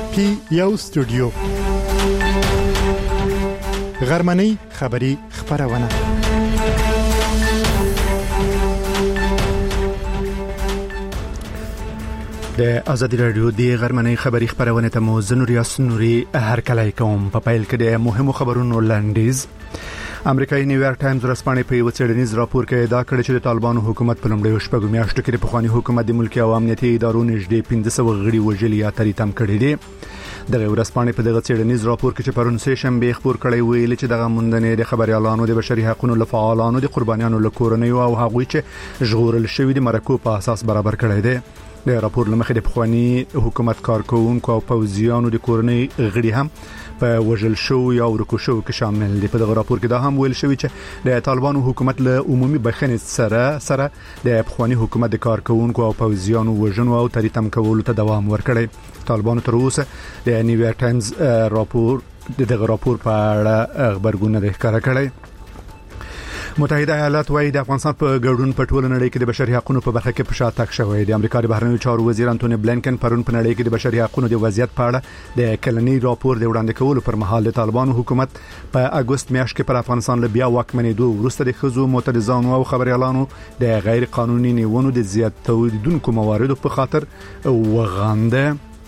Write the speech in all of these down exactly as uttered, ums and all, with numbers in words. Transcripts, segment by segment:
پی یو سټوډیو غرمنۍ خبری خبرونه د ازادي رادیو د غرمنۍ خبری خبرونه ته مو زنور یاسنوري هر کله کوم په پایل کې د مهمو خبرونو لاندیز امریکایي نیویارک ټایمز ورځپاڼې په یو څېړنیز راپور کې دا کړی چې د طالبانو حکومت په لومړیو شپږو میاشتو کې د پخوانی حکومت د ملکي او امنیتي ادارو نږدې پنځه سوه غړي وژلي یا تریتم کړي دي. دغه ورځپاڼې په دغه څېړنیز راپور کې چې پرون سه شنبه خبر کړی ویل چې دغه موندنې د خبريالانو د بشري حقوقو لفعالانو د قربانیانو لکورنۍ او هغوی چې ژغورل شوی د مرکو په اساس برابر کړی دی. د راپور لمخې د پخوانی حکومت کارکونکو او پوځیانو د کورنۍ غړي هم په وژل شو یا ورکو شو کې شامل دي. په دغه راپور کې دا هم ویل شوی چې د طالبانو حکومت له عمومي بخښنې سره سره د پخوانی حکومت د کارکونکو او پوځیانو وژنو او تریتم کولو ته دوام ورکړي. طالبانو تر اوسه د نیویارک ټایمز راپور دغه راپور په اړه خبرګون نه ښکاره کړی. متحده ایالات وايي د افغانستان په ګډون په ټوله نړۍ کې د بشري حقوقو په برخه کې په شاتګ شوی دی. امریکا د بهرنیو چارو وزیر انټونی بلینکن پرون په نړۍ کې د بشري حقوقو د وضعیت په اړه د کلنی راپور د وړاندې کولو پر مهال د طالبانو حکومت په اگست میاشت کې پر افغانستان له بیا واکمنېدو وروسته د خزو معترضانو او خبريالانو د غیر قانوني نیونو د زیاتېدونکو مواردو په خاطر وغانده.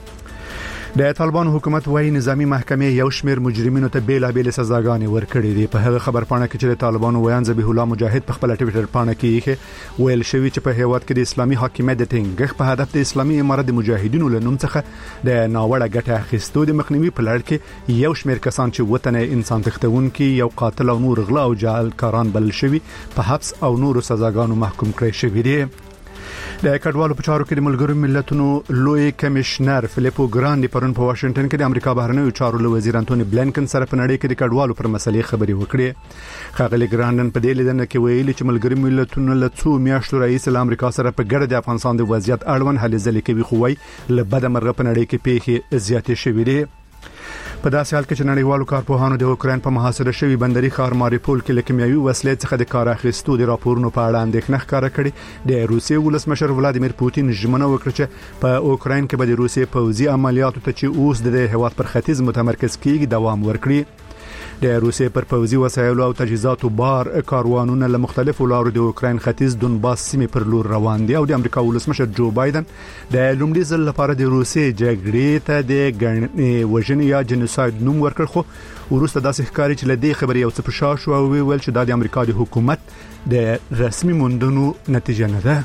د طالبانو حکومت وايي نظامی محکمې یو شمېر مجرمینو ته بیل بیل سزاګانې ورکړې دي. په هغه خبر پاڼه کې چې د طالبانو ویان ذبیح الله مجاهد په خپل ټویټر پاڼه کې ویل شوی چې په هیواد کې د اسلامي حاکمیت د ټینګښت په هدف د اسلامي امارت د مجاهدینو له نوم څخه د ناوړه ګټه اخیستو د مخنیوي په لړ کې یو شمېر کسان چې وطن انسان تختونکي یو قاتل او نور غلا او جعلکاران بلل شوی په حبس او نورو سزاګانو محکوم کړي شوی دي. د کډوالو په چارو کې د ملګرو ملتونو لوی کمشنر فلیپو ګراندي پرون په واشنگټن کې د امریکا بهرنیو چارو له وزیر انټونی بلینکن سره په نړۍ کې د کډوالو پر مسلې خبرې وکړې. خاغلی ګراندن په دې لیدنه کې ویلي چې ملګرو ملتونو له څو میاشتو رئیس له امریکا سره په ګډه د افغانستان د وضعیت اړوند هلې ځلې کوي خو وايي له بده مرغه په نړۍ کې پیښې زیاتې شوې دي. په داسې حال کې چې نړیوالو کارپوهانو د اوکراین په محاصره شوی بندري ښار ماریپول کې له کیمیاوي وسلې څخه د کار اخیستو د راپورونو په اړه اندېښنه ښکاره کړې. د روسیې ولسمشر ولادیمیر پوتین ژمنه وکړه چې په اوکراین کې به د روسیې پوځي عملیاتو ته چې اوس د هیواد پر ختیځ متمرکز کیږي دوام ورکړي. د روسیې پر پوځي وسایلو او تجهیزاتو بار کاروانونه له مختلفو لارو د اوکراین ختیځ دونباس سیمې پر لور روان دي او د امریکا ولسمشر جو بایدن د لومړي ځل لپاره د روسیې جګړې ته د وژنې یا جنوساید نوم ورکړ. خو وروسته داسې ښکاري چې له دې خبرې یو څه په شا شو او ویل چې دا د امریکا د حکومت د رسمي موندنو نتیجه نه ده.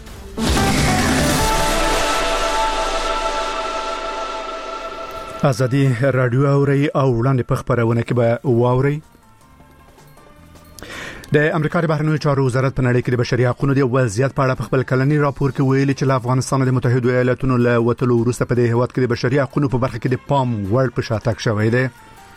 ازادي رادیو اوري او وړاندې په خبرونه کې به واوري. د امریکا د بهرنیو چارو وزارت په نړۍ کې د بشري حقوقو د وضعیت په اړه په خپل کلنی راپور کې ویلي چې افغانستان د متحده ایالاتونو له وټلو وروسته په دې هیواد کې د بشري حقوقو په برخه کې د پام وړ په شاتګ شوی دی.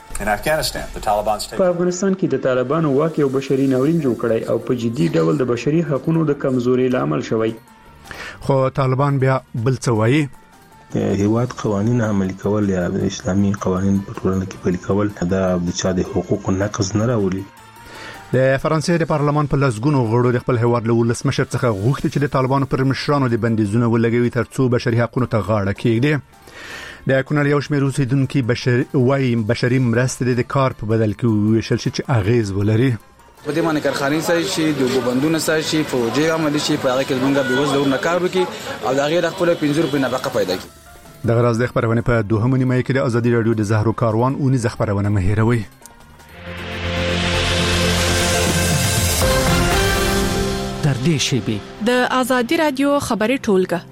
په افغانستان کې د طالبانو واک یو بشري ناورین جوړ کړی او په جدي ډول د بشري حقوقو د کمزوري لامل شوی. خو طالبان بیا بل څه وایي. هیواد قوانین عملي کول یا اسلامي قوانین په ټولنه کې پلي کول دا د چا د حقوقو نقض نه راولي. د فرانسې د پارلمان په لسګونو غړو د خپل هیواد له ولسمشر څخه غوښتي چې د طالبانو پر مشرانو د بندیزونه ولګوي ترڅو بشري حقوقو ته غاړه کېږدي. د کونړ یو شمېر اوسیدونکو بشري وايي بشري مرستې د کار په بدل کې ویشل شي چې اغیز ولري. په دې باندې کارخانې سره شي د وبندونه سره شي فوجي عمل شي په هغه کې موږ به وځو نه کار وکړي او دا غیر خپل پنځه روپۍ نفقه پیدا کړي. دغه راز د خبرونه په دوهمه نیمه کې د ازادي رادیو د زهرو کاروان اونې خبرونه مهیروي. در دې شی د ازادي رادیو خبري ټولګه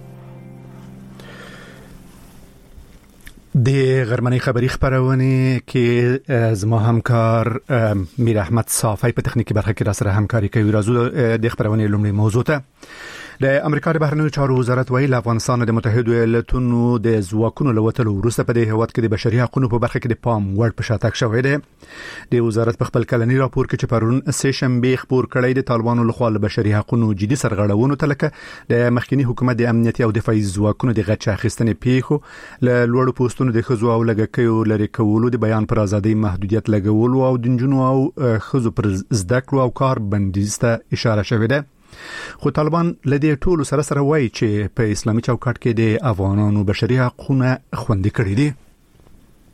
د غرمنۍ خبری خبرونه کې زما همکار میر احمد صافی په تخنیکی برخه کې را سره همکاري کوي. راځو د خبرونه لومړی موضوع ته. د امریکا د بهرنیو چارو وزارت ویلي افغانستان د متحده ایالاتونو د ځواکونو له وټلو وروسته په دې هیواد کې د بشري حقوقو په برخه کې د پام وړ په شاتګ شوی دی. د وزارت په خپل کلنی راپور کې چې پرون سه شنبه خبر کړی د طالبانو لخوا له بشري حقوقو جدي سرغړونو ته لکه د مخکنی حکومت د امنیتي او دفاعي ځواکونو د غچ اخیستنې پیښو له لوړو پوسټونو د خزو او لګکیو لري کولو د بیان پر ازادي محدودیت لګولو او د جنونو او خزو پر زده کړو او کار بندیز ته اشاره شوې ده. خو طالبان لدې ټولو سره سره وایي چې په اسلامي چوکاټ کې د افغانانو بشري حقوقونه خوندي کړی دي.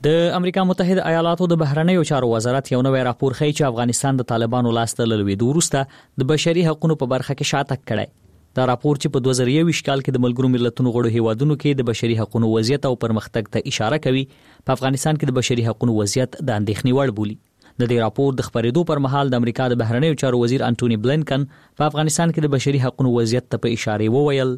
د امریکا متحده ایالاتو د بهرنیو چارو وزارت یو نوی راپور ښیي چې افغانستان د طالبانو لاس ته لویدو وروسته د بشري حقوقو په برخه کې شاتګ کړی. دا راپور چې په دوه زره یو کال کې د ملګرو ملتونو غړو هیوادونو کې د بشري حقوقو وضعیت او پرمختګ ته اشاره کوي، په افغانستان کې د بشري حقوقو وضعیت د اندېښنې وړ بولي. د دې راپور د خبرېدو پر مهال د امریکا د بهرنیو چارو وزیر انټونی بلینکن په افغانستان کې د بشري حقوقو وضعیت ته په اشاره وویل: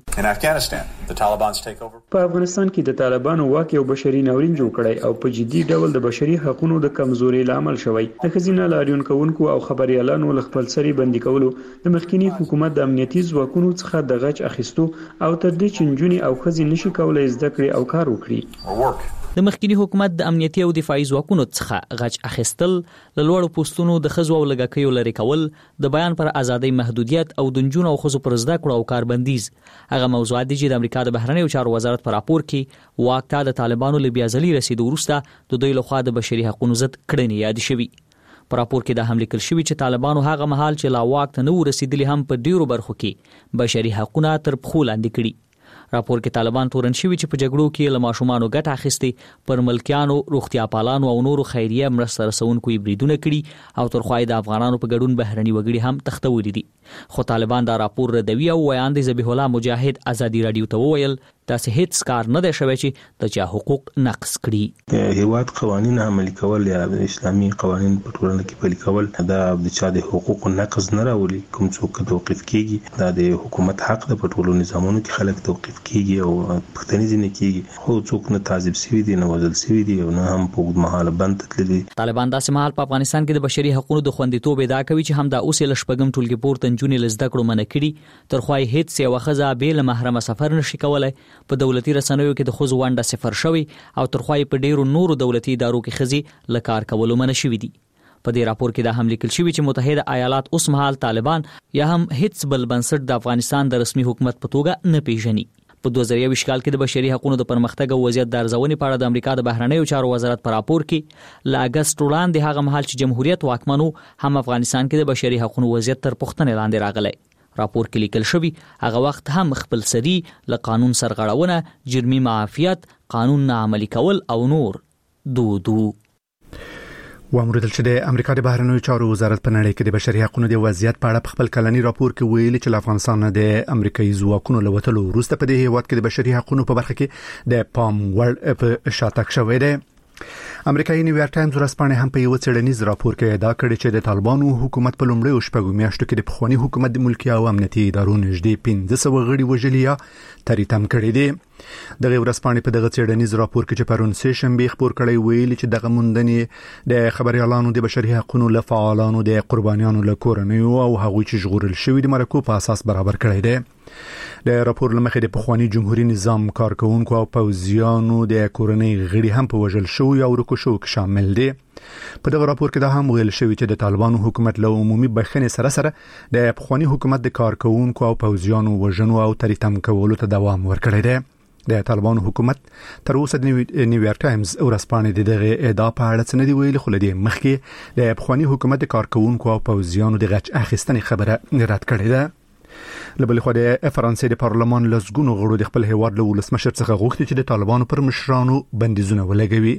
په افغانستان کې د طالبانو واک یو بشري ناورین جوړ کړی او په جدي ډول د بشري حقوقو د کمزوري لامل شوی. د خزینه لاریون کوونکو او خبريالانو له خپل سری بندي کولو د مخکینی حکومت د امنیتي ځواکونو څخه د غچ اخیستو او تر دې چې نجونې او ښځې نشي کولای زده کړي او کار وکړي. د مخکینی حکومت د امنیتي او دفاعي ځواکونو څخه غچ اخیستل، له لوړو پوستونو د ښځو او لږکیو لرې کول، د بیان پر ازادۍ محدودیت او د نجونو او ښځو پر زده کړو او کاربندیز هغه موضوعات دي چې د امریکا د بهرنیو چارو وزارت په راپور کې واک ته د طالبانو له بیا ځلي رسیدو وروسته د دوی لخوا د بشري حقوقو ضد کړنې یاد شوي. په راپور کې دا هم لیکل شوي چې طالبانو هغه مهال چې لا واک ته نه رسیدلي هم په ډیرو برخو کې بشري حقوقونه تر پښو لاندې کړي. راپور کې طالبان تورن شوي چې په جګړو کې له ماشومانو ګټه اخیستې، پر ملکیانو، روغتیا پالانو او نورو خیریه مرسته رسونکو بریدونه کړي او ترخوای د افغانانو په ګډون بهرني وګړي هم تختولي دي. خو طالبان دا راپور ردوي او ویاند ذبیح الله مجاهد ازادي رادیو ته وویل تاسو هیڅ کار نه دی شوی چې د چا حقوق نقض کړي. هیواد قوانین عملي کول یا اسلامي قوانین په ټولنه کې پلي کول دا د چا د حقوقو نقض نه راولي. کوم څوک توقيف کیږي دا د حکومت حق د په ټولو نظامونو کې خلک توقيف کیږي او پښتني ځنه کیږي، خو څوک نه تعذيب شوی دي نه وژل شوی دي او نه هم په وګړو مهاله بند تللي. طالبان داسې مهال په افغانستان کې د بشري حقوقو د خوندیتوب ادعا کوي چې هم دا اوس له شپږم ټولګي پورته نجونې لزده کړو منع کړي، ترخوای هیڅ یو ښځه به له محرم سفر نشي کولای. په دولتي رسنیو کې د خزو ونده صفر شوی او ترخوای په ډیرو نورو دولتي ادارو کې خزي لکار کولو منع شوی دي. په دې راپور کې دا هم لیکل شوی چې متحده ایالات اوس مهال طالبان یا هم هیڅ بل بنسټ د افغانستان د رسمي حکومت په توګه نه پیژني. په دوه زره یو کال کې د بشري حقوقو د پرمختګ او وضعیت د ارزونې په اړه د امریکا د بهرنیو چارو وزارت په راپور کې ل اگست وړاندې هغه مهال چې جمهوریت واکمنو هم افغانستان کې د بشري حقوقو وضعیت تر پوښتنې لاندې راغلی. راپور کې لیکل شوی هغه وخت هم خپل سری له قانون سرغړونه، جرمي معافیت، قانون نه عملي کول او نور دودو. وامریدل چې د امریکا د بهرنیو چارو وزارت په نړۍ کې د بشري حقوقو د وضعیت په اړه خپل کلنی راپور کې ویلي چې افغانستان د امریکایي ځواکونو له وټلو وروسته په دې هیواد کې د بشري حقوقو په برخه کې د پام وړ په شاتګ شوی دی. امریکایي نیویارک ټایمز ورځپاڼه هم په یو څېړنیز راپور کې ادعا کړې چې د طالبانو حکومت په لومړیو شپږو میاشتو کې د پخوانی حکومت د ملکي او امنیتي ادارو نږدې پنځه سوه غړي وژلي یا تریتم کړي دي. دغه ورځپاڼه په دغه څېړنیز راپور کې چې پرون سه شنبه خبر کړی ویلي چې دغه موندنې د خبريالانو د بشري حقوقو له فعالانو د قربانیانو له کورنیو او هغوی چې ژغورل شوی د مرکو په اساس برابر کړی دی. د راپور لمخې د پخوانی جمهوریت نظام کارکونکو او پوځیانو د کورنۍ غړي هم په وژل شوی او رکو شو کې شامل دي. په دغه راپور کې دا هم ویل شوی چې د طالبانو حکومت له عمومي بخښنې سره سره د پخوانی حکومت د کارکونکو او پوځیانو وژنو او تریتم کولو ته دوام ورکړی دی. د طالبانو حکومت تر اوسه د نیویارک ټایمز ورځپاڼې د دغه ادعا په اړه څه نه دی ویلي، خو لدې مخکې د پخوانی حکومت د کارکونکو او پوځیانو د غچ اخیستنې خبره رد کړې ده. لبل خو د فرانسې د پارلمان لسګونو غړو د خپل هیواد له ولسمشر څخه غوښتي چې د طالبانو پر مشرانو بندیزونه ولګوي.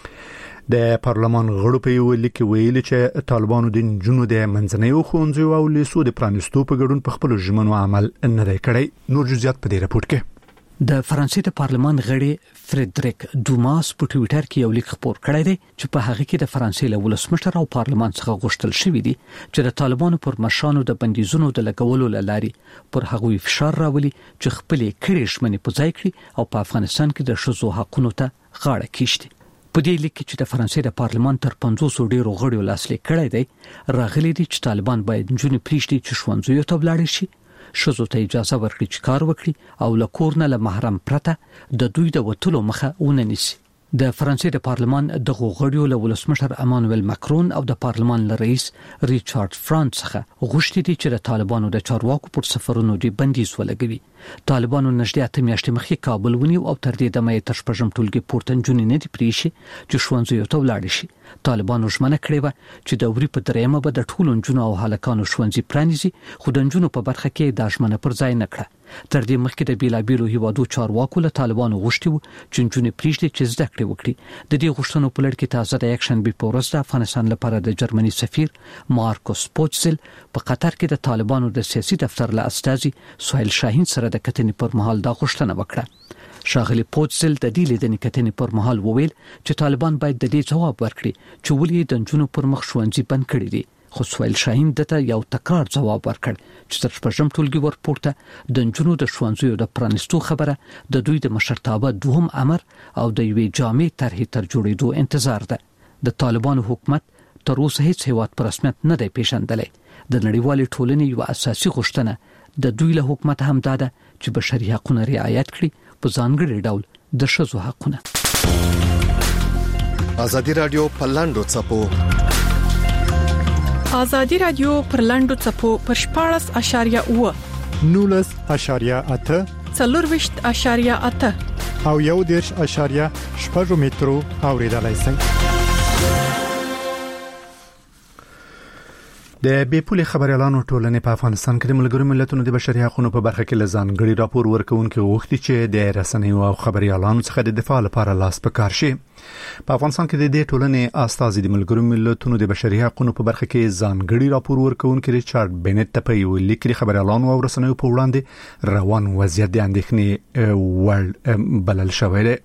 د پارلمان غړو په یو لیک ویلي چې طالبانو د جنونو د منځنیو ښوونځیو او لیسو د پرانیستو په ګډون په خپل ژمنو عمل نه دی کړی. نور جزئیات په دې راپور کې. د فرانسې د پارلمان غړي فریدریک دوماس په ټوئیټر کې یو لیک خبر کړی دی چې په هغه کې د فرانسې له ولسمشر او پارلمان څخه غوښتل شوی دی چې د طالبانو پر مشرانو د بندیزونو د لګولو لاري پر هغوی فشار راولي چې خپل کړي ژمنې په ځای کړي او په افغانستان کې د ښځو حقوقو ته غاړه کېږدي. په دې لیک کې چې د فرانسې د پارلمان تر پنځوس ډیرو غړو لاسلیک کړی دی راغلي دي چې طالبان باید جنونې پریږدي چې ښوونځیو ته ولاړ شي، شزو ته اجازه ورکړي چې کار وکړي او له کور نه له محرم پرته د دوی د وټلو مخه وننسي. د فرانسې د پارلمان د غړیو له ولسمشر امانوئل ماکرون او د پارلمان له رئیس ریچارډ فرانس څخه غوښتي دي چې د طالبانو د چارواکو پر سفرونو د بندیز ولګوي. طالبانو نږدې اته میاشتې مخکې کابل ونیو او تر دې دمه تر شپږم ټولګي پورته نجونې نه دي پریښي چې ښوونځیو ته ولاړ شي. طالبانو ژمنه کړې و چې د وري په دریمه به د ټولو نجونو او هلکانو ښوونځي پرانیزي، خو د نجونو په برخه کې دا ژمنه پر ځای نه کړه. تر دې مخکې د بیلابیلو هیوادو چارواکو له طالبانو غوښتي وو چې جنونې پریږدي چې زده کړې وکړي. د دې غوښتنو په لړ کې تازه د اکشن بي پورس د افغانستان لپاره د جرمني سفیر مارکوس پوچزل په قطر کې د طالبانو د سیاسي دفتر له استازي سهیل شاهین سره د کتنې پر مهال دا غوښتنه وکړه. شاغلی پوچزل د دې لیدنې کتنې پر مهال وویل چې طالبان باید د دې جواب ورکړي چې ولې د جنونو پر مخ ښوونځي بند کړي دي. خو سهیل شاهین دته یو تکرار جواب ورکړ چې تر شپږم ټولګي ورپورته د جنونو د ښوونځیو د پرانستو خبره د دوی د مشرتابه دوهم امر او د یوې جامع طرحې تر جوړېدو انتظار ده. د طالبانو حکومت تر اوسه هیڅ هیواد په رسمیت نه دی پیژندلی. د نړیوالې ټولنې یو اساسي غوښتنه د دوی له حکومت هم ده چې بشري حقوقونه رعایت کړي، په ځانګړي ډول د ښځو حقونه. ازادي رادیو په لاندو څپو ازادي رادیو پر لاندو څپو پر شپاړس اشاریه اوه نولس اشاریه اته څلورویشت اشاریه اته او یو دیرش اشاریه شپږ مترو اوریدلای شئ. د بیپولي خبريالانو ټولنې په افغانستان کې د ملګرو ملتونو د بشري حقوقو په برخه کې لزانګړي راپور ورکوونکي غوښتي چې د رسنیو او خبريالانو څخه د دفاع لپاره لاس پکار شي. په افغانستان کې د دې ټولنې استازي د ملګرو ملتونو د بشري حقوقو په برخه کې ځانګړي راپور ورکوونکي ریچارډ بنت ته په یو لیک کې خبريالانو او رسنیو په وړاندې روان وضعیت د اندېښنې ور بلل شوی دی.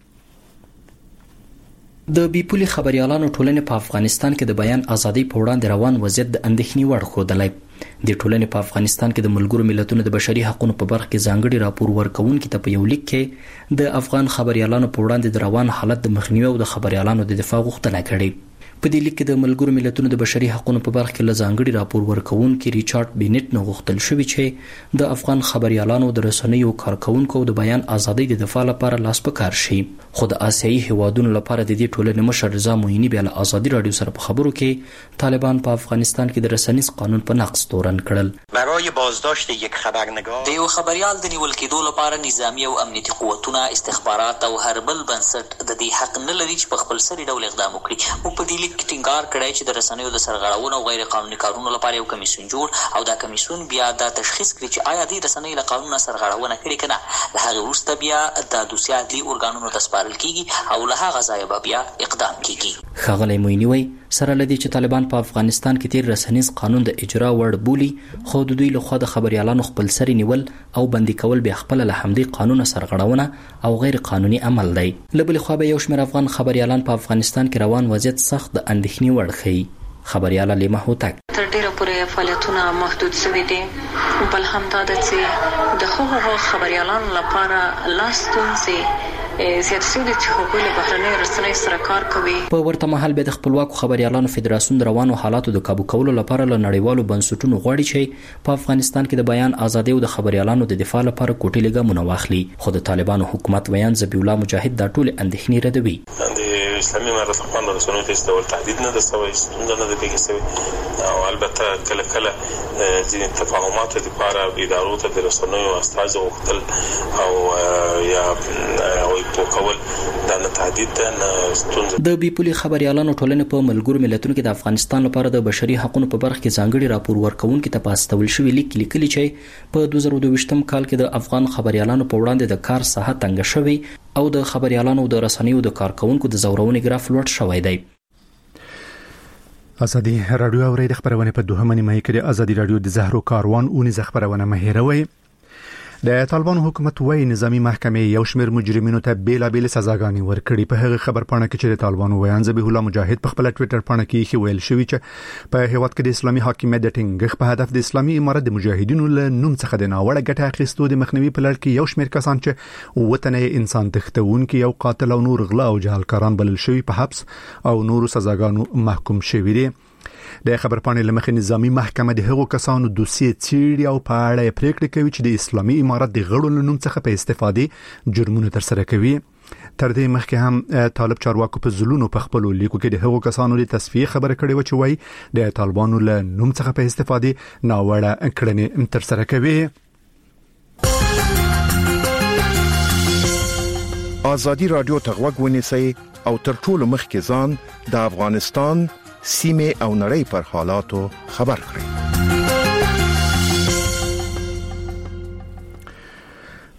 د بیپولي خبريالانو ټولنې په افغانستان کې د بیان ازادي په وړاندې روان وضعیت د اندېښنې وړ ښودلی. د ټولنې په افغانستان کې د ملګرو ملتونو د بشري حقوقو په برخه کې ځانګړي راپور ورکوونکي ته په یو لیک کې د افغان خبريالانو په وړاندې د روان حالت د مخنیوي او د خبريالانو د دفاع غوښتنه کړې. په دې لیک کې د ملګرو ملتونو د بشري حقوقو په برخه کې ځانګړي راپور ورکوونکي ریچارډ بنت نو غوښتل شوی چې د افغان خبريالانو د رسنیو کارکونکو د بیان ازادي د دفاع لپاره لاس پکار شي. خو د آسیایي هیوادونو لپاره د دې ټولنې مشر رضا مویني بیا له ازادي رادیو سره په خبرو کې طالبان په افغانستان کې د رسنیز قانون په نقض تورن کړل. برای بازداشت یک خبرنگار د یو خبريال د نیول کېدو لپاره نظامی او امنیتي قوتونه، استخبارات او هر بل بنسټ د دې حق نه لري چې په خپل سري ډول اقدام وکړي. او په دې لیک کې ټینګار کړی چې د رسنیو د سرغړونو او غیر قانوني کارونو لپاره یو کمیسیون جوړ او دا کمیسیون بیا دا تشخیص کړي چې آیا د رسنیو له قانون سرغړونه کړې کنه. له هغه وروسته بیا د دوسیه عدلي ارګانونو ته سپارل کیږي او له هغه ځایه بیا اقدام کیږي. ښاغلی مویني وایي سره لدی چې طالبان په افغانستان کې تیر رسنیز قانون د اجرا وړ بولی، خو د دوی له خوا د خبريالانو خپل سري نیول او بندي کول به خپل له همدې قانون سرغړونه او غیر قانوني عمل دی. لبل خو به یو شمېر افغان خبريالان په افغانستان کې روان وضعیت سخت د اندېښنې وړ ښیي. خبرياله لیما هوتک تر ډیره پورې فعالیتونه محدود شوي دي، بل هم دا ده چې د هغو خبريالانو لپاره لاس ستونزې زیات شوي چې هغوی له بهرنیو رسنیو سره کار کوي. په ورته مهال به د خپلواکو خبريالانو فدراسیون د روانو حالاتو د کابو کولو لپاره له نړیوالو بنسټونو غواړي چې په افغانستان کې د بیان ازادي او د خبريالانو د دفاع لپاره کوټې لګامونه واخلي. خو د طالبانو حکومت ویان ذبیح الله مجاهد دا ټول اندېښنې ردوي. اسلامي امارت افغان رسنیو ته څه ډول تهدید نه ده شوی، ستونزه نه ده پیښه شوې او البته کله کله ځینې تفاهماتو لپاره ادارو ته د رسنیو استازي غوښتل او یا او پوکول دا نه تهدید ده نه ستونزه. د بیپولي خبريالانو ټولنې په ملګرو ملتونو کې د افغانستان لپاره د بشري حقوقو په برخه کې ځانګړي راپور ورکوونکي ته پاستول شوی لیک لیکلي چې په دوه زره دوه کال کې د افغان خبريالانو په وړاندې د کار ساحه تنګ شوی او د خبريالانو د رسنیو د کارکونکو د زورونې ګراف لوړ شوی دی. ازادي رادیو اورید خبرونه په دوهمه نیمه کې د ازادي رادیو د زهرو کاروان او نه خبرونه مهیروي. د طالبان حکومت وایي نظامی محکمه یو شمېر مجرمینو ته بیلابېل سزاګانې ورکړي. په هغه خبر پاڼه کې چې د طالبان ویان ذبیح الله مجاهد په خپل ټوئیټر پاڼه کې ویل شوی چې په هیواد کې د اسلامي حاکمیت د ټینګښت په هدف د اسلامي امارت د مجاهدینو له نوم څخه د ناوړه ګټه اخیستو د مخنیوي په لړ کې یو شمېر کسان چې وطني انسان تختونکي او قاتل او نور غلا او جهالکاران بلل شوی په حبس او نورو سزاګانو محکوم شوی دي. د خبر پاڼې لمخې نظامی محکمه د هغو کسانو دوسیه چیري او په اړه پریکړه کوي چې د اسلامي امارت د غړو نوم څخه په استفادې جرمونه تر سره کوي. تر دې مخکې هم طالب چارواکو په زلونو په خپل لیکو کې د هغو کسانو د تصفیه خبره کړې و چې وایي د طالبانو له نوم څخه په استفادې ناوړه کړنې تر سره کوي. ازادي رادیو ته غوږ ونیسئ او تر ټولو مخکې ځان د افغانستان سیمه او نړۍ پر حالاتو خبر کړئ.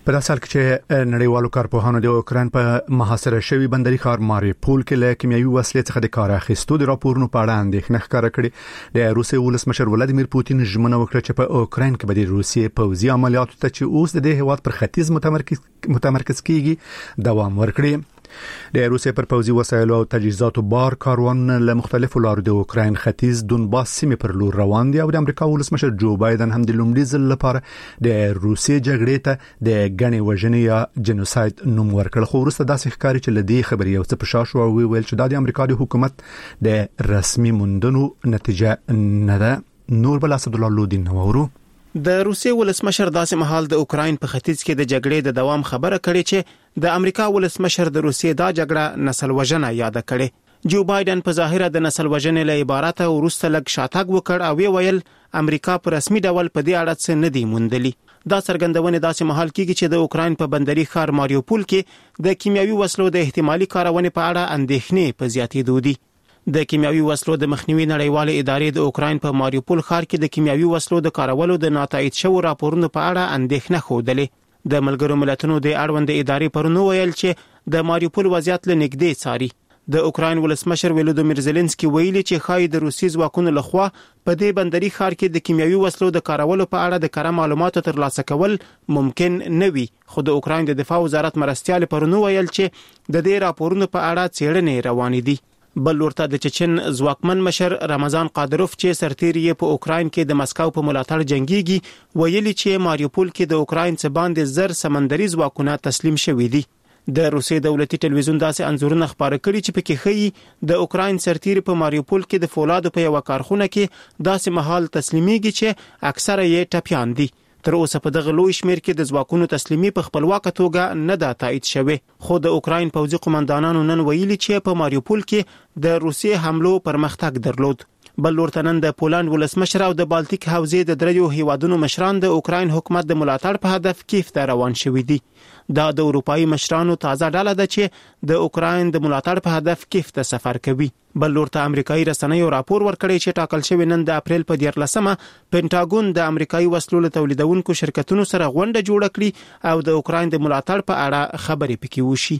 په داسې حال کې چې نړیوالو کارپوهانو د اوکرين په محاصره شوی بندري ښار ماریوپول کې له کیمیاوي وسلې څخه د کار اخیستو د راپورونو په اړه اندېښنه ښکاره کړې. د روسیې ولسمشر ولادیمیر پوتین ژمنه وکړه چې په اوکرين کې به د روسیې پوځي عملیاتو ته چې اوس د دې هیواد پر ختیځ متمرکز متمرکز کیږي دوام ورکړي. د روسیې پر پوځي وسایلو او تجهیزاتو بار کاروانونه له مختلفو لارو د اوکرين ختیځ دونباس سیمې پر لور روان دي او د امریکا ولسمشر جو بایدن هم د لومړي ځل لپاره د روسیې جګړې ته د غني وژنې یا جنوساید نوم ورکړ. خو وروسته داسې ښکاري چې لدی خبري یو څه په شاشو او ویل چې د امریکا د حکومت د رسمي موندنو نتیجه نه ده. نور بل اسد الله لودین نورو د روسیې ولسمشر داسې مهال د اوکرين په ختیځ کې د جګړې د دوام خبره کړې چې د امریکا ولسمشر د روسیې دا جګړه نسل وژنه یاد کړي. جو بایدن په ظاهره د نسل وژنې له عبارت او روسته لګ شاتګ وکړ او ویل امریکا په رسمي ډول په دې اړه څه نه دی موندلي. دا څرګندونه داسې مهال کېږي چې د اوکرين په بندري ښار ماریوپول کې د کیمیاوي وسلو د احتمالي کارونې په اړه اندېښنې په زیاتېدو دي. د کیمیاوي وسلو د مخنیوي نړیوال ادارې د اوکرين په ماریوپول ښار کې د کیمیاوي وسلو د کارولو د ناتایید شوو راپورونو په اړه اندېښنه خوده. د ملګرو ملتونو د اړوند ادارې پرونو ویل چې د ماریوپول وضعیت له نږدې څاري. د اوکرين ولسمشر ولودیمیر زيلنسکي ویلي چې خای د روسي ځواکونو لخوا په دې بندري ښار کې د کیمیاوي وسلو د کارولو په اړه د کره معلوماتو ترلاسه کول ممکن نه وي. خو د اوکرين د دفاع وزارت مرستيال پرونو ویل چې د دې راپورونو په اړه څېړنې روانې دي. بل ورته د چچن ځواکمن مشر رمضان قادروف چې سرتیری په اوکرين کې د مسکو په ملاتړ جنگيږي ویلي چې ماریوپول کې د اوکرين څخه باندې زر سمندري ځواکونه تسلیم شوي دي. د روسي دولتي ټلویزیون داسې انځورونه خبرې کړي چې پکې ښيي د اوکرين سرتیری په ماریوپول کې د فولادو په یو کارخونه کې داسې محل تسلیميږي چې اکثره یې ټپيان دي. تر اوسه په دغه لوی شمیر کې د ځواکونو تسلیمي په خپلواکه توګه نه دا تایید شوه. خو د اوکرين پوځي قومندانانو نن ویلي چې په ماریوپول کې د روسي حملو پرمختګ درلود. بل ورته نن د پولند ولسمشر او د بالټیک حوزې د دریو هیوادونو مشران د اوکرين حکومت د ملاتړ په هدف کیف ته روان شوي دي. دا د اروپאי مشرانو تازه ډله ده چې د اوکرين د ملاتړ په هدف کیف ته سفر کوي. بل ورته امریکایي رسنیو راپور ورکړی چې ټاکل شوی نن د اپریل په دیارلسمه پینټاګون د امریکایي وسلو تولیدونکو شرکتونو سره غونډه جوړه کړي او د اوکرين د ملاتړ په اړه خبرې پکې وشي.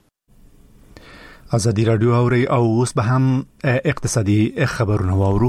ازادي رادیو اوري او اوس به هم اقتصادي خبرونه واورو.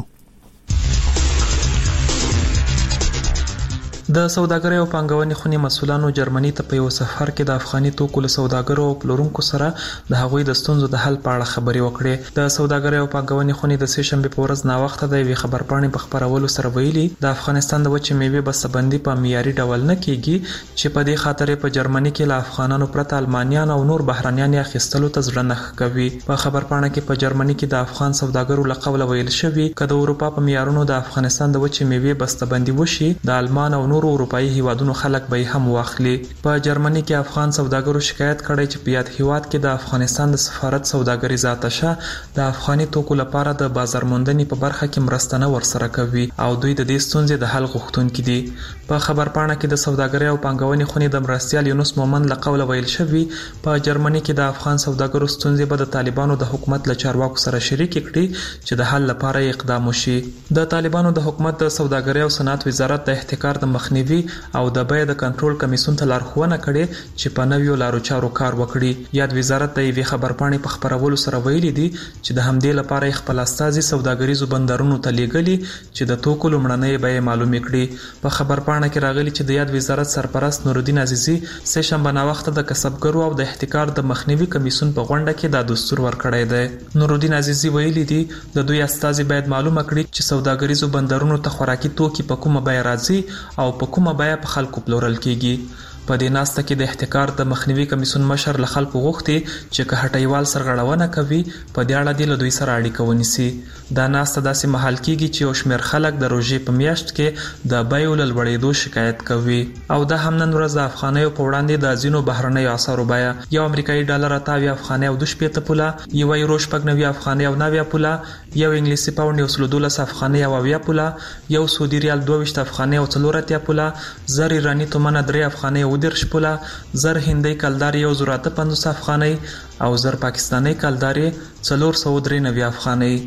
د سوداګرۍ او پانګونې خونې مسولانو جرمني ته په یو سفر کې د افغاني توکو له سوداګرو او پلورونکو سره د هغوی د ستونزو د حل په اړه خبرې وکړې. د سوداګرۍ او پانګونې خونې د سې شنبې په ورځ ناوخته د یوې خبرپاڼې په خبرولو سره ویلي د افغانستان د وچې میوې بسته‌بندي په معیاري ډول نه کیږي چې په دې خاطر په جرمني کې له افغانانو پرته المانیان او نور بهرنیان یې اخیستلو ته زړه نه کوي. په خبرپاڼه کې په جرمني کې د افغان سوداګرو له قوله ویل شوی چې د اروپا په معیارونو د افغانستان د وچې میوې بسته‌بندي وشي د المان او نور اروپאי هیوادونو خلک به هم واخلي. په جرمني کې افغان سوداګرو شکایت کړی چې په یاد هیواد کې د افغانستان د سفارت سوداګریز آتشه د افغاني توکو لپاره د بازار موندنې په برخه کې مرسته نه ورسره کوي او دوی د دې ستونزې د حل غوښتونکي دي. په خبرپاڼه کې د سوداګرۍ او پانګونې خونې د مرستيال یونس مومن له قوله ویل شوی په جرمني کې د افغان سوداګرو ستونزې به د طالبانو د حکومت له چارواکو سره شریک کړي چې د حل لپاره اقدام وشي. د طالبانو د حکومت د سوداګرۍ او صنعت وزارت د احتکار د مخنیوي او د بیې د کنټرول کمیسیون ته لارښوونه کړې چې په نویو لارو چارو کار وکړي. یاد وزارت د یوې خبرپاڼې په خبرولو سره ویلي دي چې د همدې لپاره خپل استازي سوداګریزو بندرونو ته لیږلي چې د توکو لومړنۍ بیې معلومې کړي. په خبرپاڼه کې راغلي چې د یاد وزارت سرپرست نورالدین عزیزي سه شنبه ناوخته د کسبګرو او د احتکار د مخنیوي کمیسیون په غونډه کې دا دستور ورکړی دی. نورالدین عزیزي ویلي دي د دوی استازي باید معلومه کړي چې سوداګریزو بندرونو ته خوراکي توکي په کومه بیه راځي او په کومه بیه په خلکو پلورل کیږي. په دې ناسته کې د احتکار د مخنیوي کمیسیون مشر له خلکو غوښتي چې که هټیوال سرغړونه کوي په دې اړه د دوی سره اړیکه ونیسي. دا ناسته داسې محل کیږي چې یو شمېر خلک د روژې په میاشت کې د بیو له لوړېدو شکایت کوي او دا هم نن ورځ د افغانیو په وړاندې د ځینو بهرنیو اسعارو بیه یو امریکایي ډالر اته اویا افغانۍ او دوه شپېته پوله، یو یورو شپږ نوي افغانۍ او نوي پوله، یو انګلیسي پاونډ یو سل دولس افغانۍ او اویا پوله، یو سعودي ریال دوه ویشت افغانۍ او څلور اتیا پوله، زر ایراني تومنه درې افغانۍ او دېرش پوله، زر هندۍ کلدار یو زر اته پنځوس افغانۍ او زر پاکستاني کلدار څلور سوه درې نوي افغانۍ.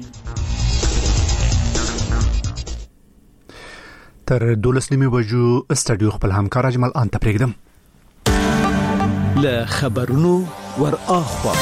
تر دولس نیمې بجو استډیو خپل همکار اجمل ان ته پرېږدم. له خبرونو ور اخوا.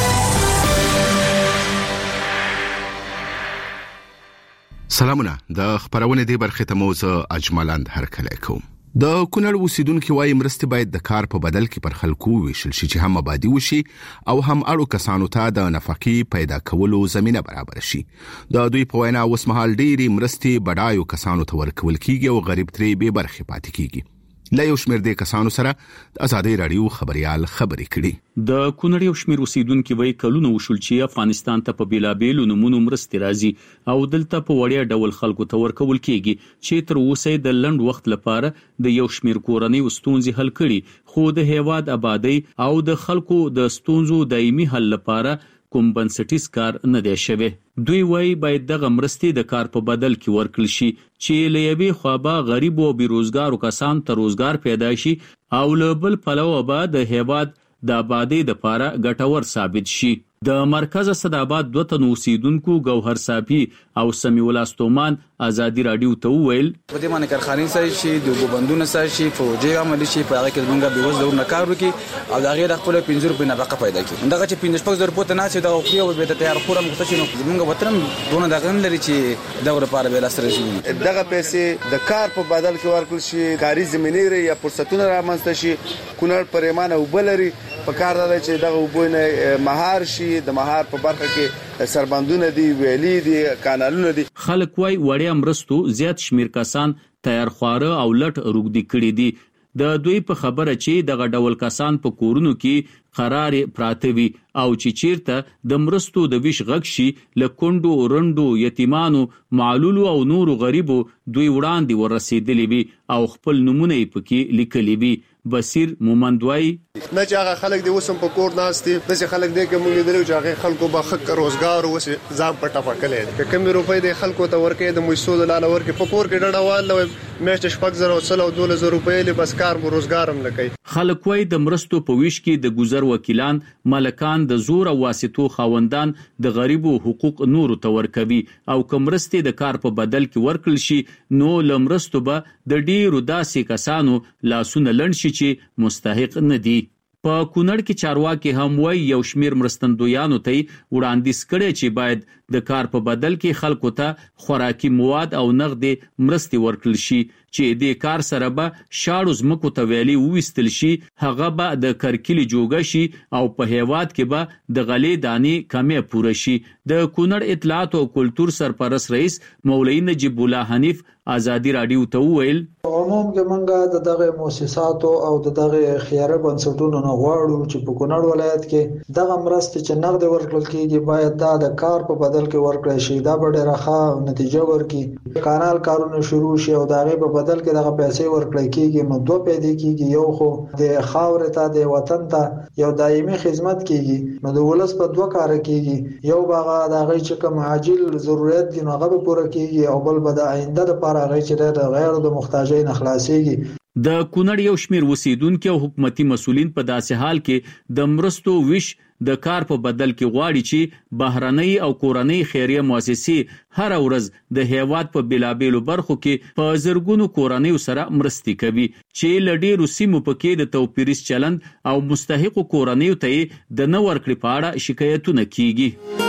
سلامونه، د خبرونه دی برخه ته موزه اجمالاند هرکلی کوم. د کونړ اوسیدونکو وايي مرستې باید د کار په بدل کې پر خلکو ویشل شي چې هم آبادی وشي او هم اړو کسانو ته د نفقې پیدا کولو زمينه برابر شي. د دوی په وینا اوس مهال ډېری مرستې بډایو کسانو ته ورکول کیږي او غریب ترې به برخه پاتې کیږي. لا یو شمېر د کسانو سره د ازادي رادیو خبريال خبرې کړي. د کونړ یو شمېر اوسیدونکو وایي کلونه وشول چې افغانستان ته په بیلابېلو نمونو مرستې راځي او دلته په وړیا ډول خلکو ته ورکول کیږي چې تر اوسه د لند وخت لپاره د یو شمېر کورنۍ ستونزې حل کړي، خو د هیواد آبادی او د خلکو د ستونزو دایمي حل لپاره کوم بنسټیز کار نه دی شوی. دوی وایي باید دغه مرستې د کار په بدل کې ورکړل شي چې له یوې خوا به غریب او بیروزګارو کسان ته روزګار پیدا شي او له بل پلوه به د هیواد د آبادی لپاره ګټور ثابت شي. د مرکز صداباد دوه تن اوسیدونکو گوهر صافي او سمیع الله ستومان ازادي رادیو ته ویل په دې باندې کارخانې سره شي د وګبندونو سره شي فوجي عمل شي په هغه کې موږ به وځو نه کار وکي او دا غیر خپل پنځور په نفقه پیدا کی دغه چې پنځه شپږ زره پته نه چې دا خو یو به تیار خورم مختصینو موږ وترم دونه دغه لري چې دغه لپاره به لاسره شي دغه پیسې د کار په بدل کې ورکول شي، کاري زمینې یا فرصتونه رامنځته شي. کونړ پرېمانه وبلري په کار دی چې دغه وبونه مهار شي، د مهار په برخه کې سربندونه دي، ویلي دي، کانالونه دي. خلک وای وړیا مرستو زیات شمیر کسان تیار خواره او لټ روګدي کړي دي. د دوی په خبره چې دغه ډول کسان په کورونو کې قرار پراته وي او چې چیرته د مرستو د ویش غږ شي لکوندو رندو یتیمانو معلولو او نورو غریبو دوی وړاندې ورسېدلی وي او خپل نمونه یې پکې لیکلي وي. بصیر مومندوای نه چې هغه خلک دی وسم په کور ناستي دغه خلک دی کوم لیدل چې هغه خلکو به حق روزګار او ځام پټه پکلې د کم روپۍ د خلکو ته ورکې د مشسود لاله ورکې په کور کې ډډوال نو میاشت شپږ زره او څلو دوله زره روپۍ له بس کار مو روزګار هم لکای. خلک وای د مرستو په ویش کې د گذر وکیلان ملکان د زور او واسطو خوندان د غریبو حقوق نورو ته ورکوي او کومرستې د کار په بدل کې ورکل شي نو لمرستو به د ډیرو داسې کسانو لاسونه لند شي چې مستحق نه دي. په کونړ کې چارواکي هم وایي یو شمیر مرستندویانو ته وړاندیز کړي چې باید د کار په بدل کې خلکو ته خوراکي مواد او نغدي مرستې ورکړل شي چې د کار سره به شاړو زمکو ته ویلي وویستل شي، هغه به د کرکلي جوګه شي او په هیواد کې به د غلې دانې کمې پوره شي. د کونړ اطلاعات او کلتور سرپرست رئیس مولوی نجیب الله حنیف ازادي رادیو ته ویل عموم کې منګه د دغه مؤسساتو او د دغه خیره بنسټونو نه غواړو چې په کونړ ولایت کې دغه مرستې چې نقد ورکړل کیږي باید دا د کار په بدل کې ورکړل شي. دا به ډېره ښه نتیجه ورکړي. کانال کارونه شروع شي او دغه په بدل کې دغه پیسې ورکړل کیږي نو دوه پیدا کیږي، یو خو د خاورې ته د وطن ته یو دایمي خدمت کیږي نو د ولس په دوه کار کیږي، یو باغه دغه چې کوم عاجل ضرورت دي نو هغه پوره کیږي او بل به د آینده لپاره هغه چې د غیر د محتاجۍ نه خلاصيږي. د کونړ یو شمیر اوسیدونکو او حکومتي مسولین په داسې حال کې د مرستو ویش د کار په بدل کې غواړي چې بهرنۍ او کورنۍ خیریه مؤسسې هر ورځ د هیواد په بلابېلو برخو کې په زرګونو کورنۍ سره مرستې کوي چې لډېرو سیمو پکې د توپیریس چلند او مستحق کورنۍ ته د نه ورکړې په اړه شکایتونه کیږي.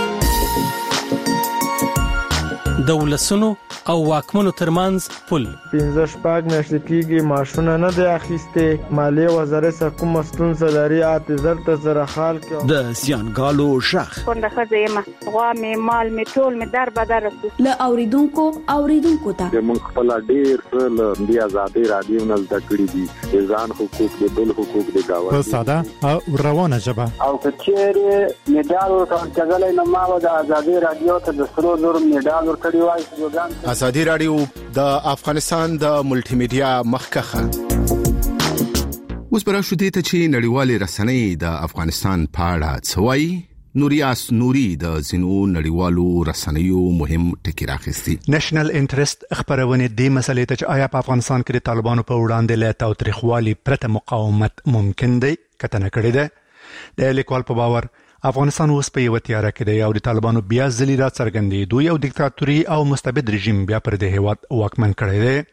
د ولسونو او واکمنو ترمنځ پل پنځه شپږ میاشتې کېږي معاشونه نه دی اخیستې، مالیې وزارت څخه کومه ستونزه لري اته زر ته زره خال کې د زیانګالو شخ کونډه ښځه یم، غوا مې مال مې ټول مې در بدر رسو له اوریدونکو اوریدونکو ته موږ خپل ډیر څه له دې ازادي رادیو نه زده کړي دي، ځان حقوق دي بل حقوق دي گاوه په ساده او روانه ژبه او کچېره میډال ورکړل کېدل نو ما د ازادي رادیو ته د سرو زر میډال ورکړی وای. ازادي رادیو د افغانستان د ملټي میډیا مخکخه اوس برا شو دي ته چې نړیوالې رسنۍ د افغانستان په اړه څوي. نوریاس نوري د زینو نړیوالو رسنیو مهم ټکی راخستي. نېشنل انټرست خبرونه د مسلې ته چې آیا په افغانستان کې د طالبانو په وړاندې له تاوتریخوالي پرته مقاومت ممکن دی کتنه کړی ده. د لیکوال په باور افغانستان اوس په یو تیاره کې دی او د طالبانو بیا ځلی را څرګندې دوی یو دیکتاتوري او مستبد رژیم بیا پر د هیواد واکمن کړی دی.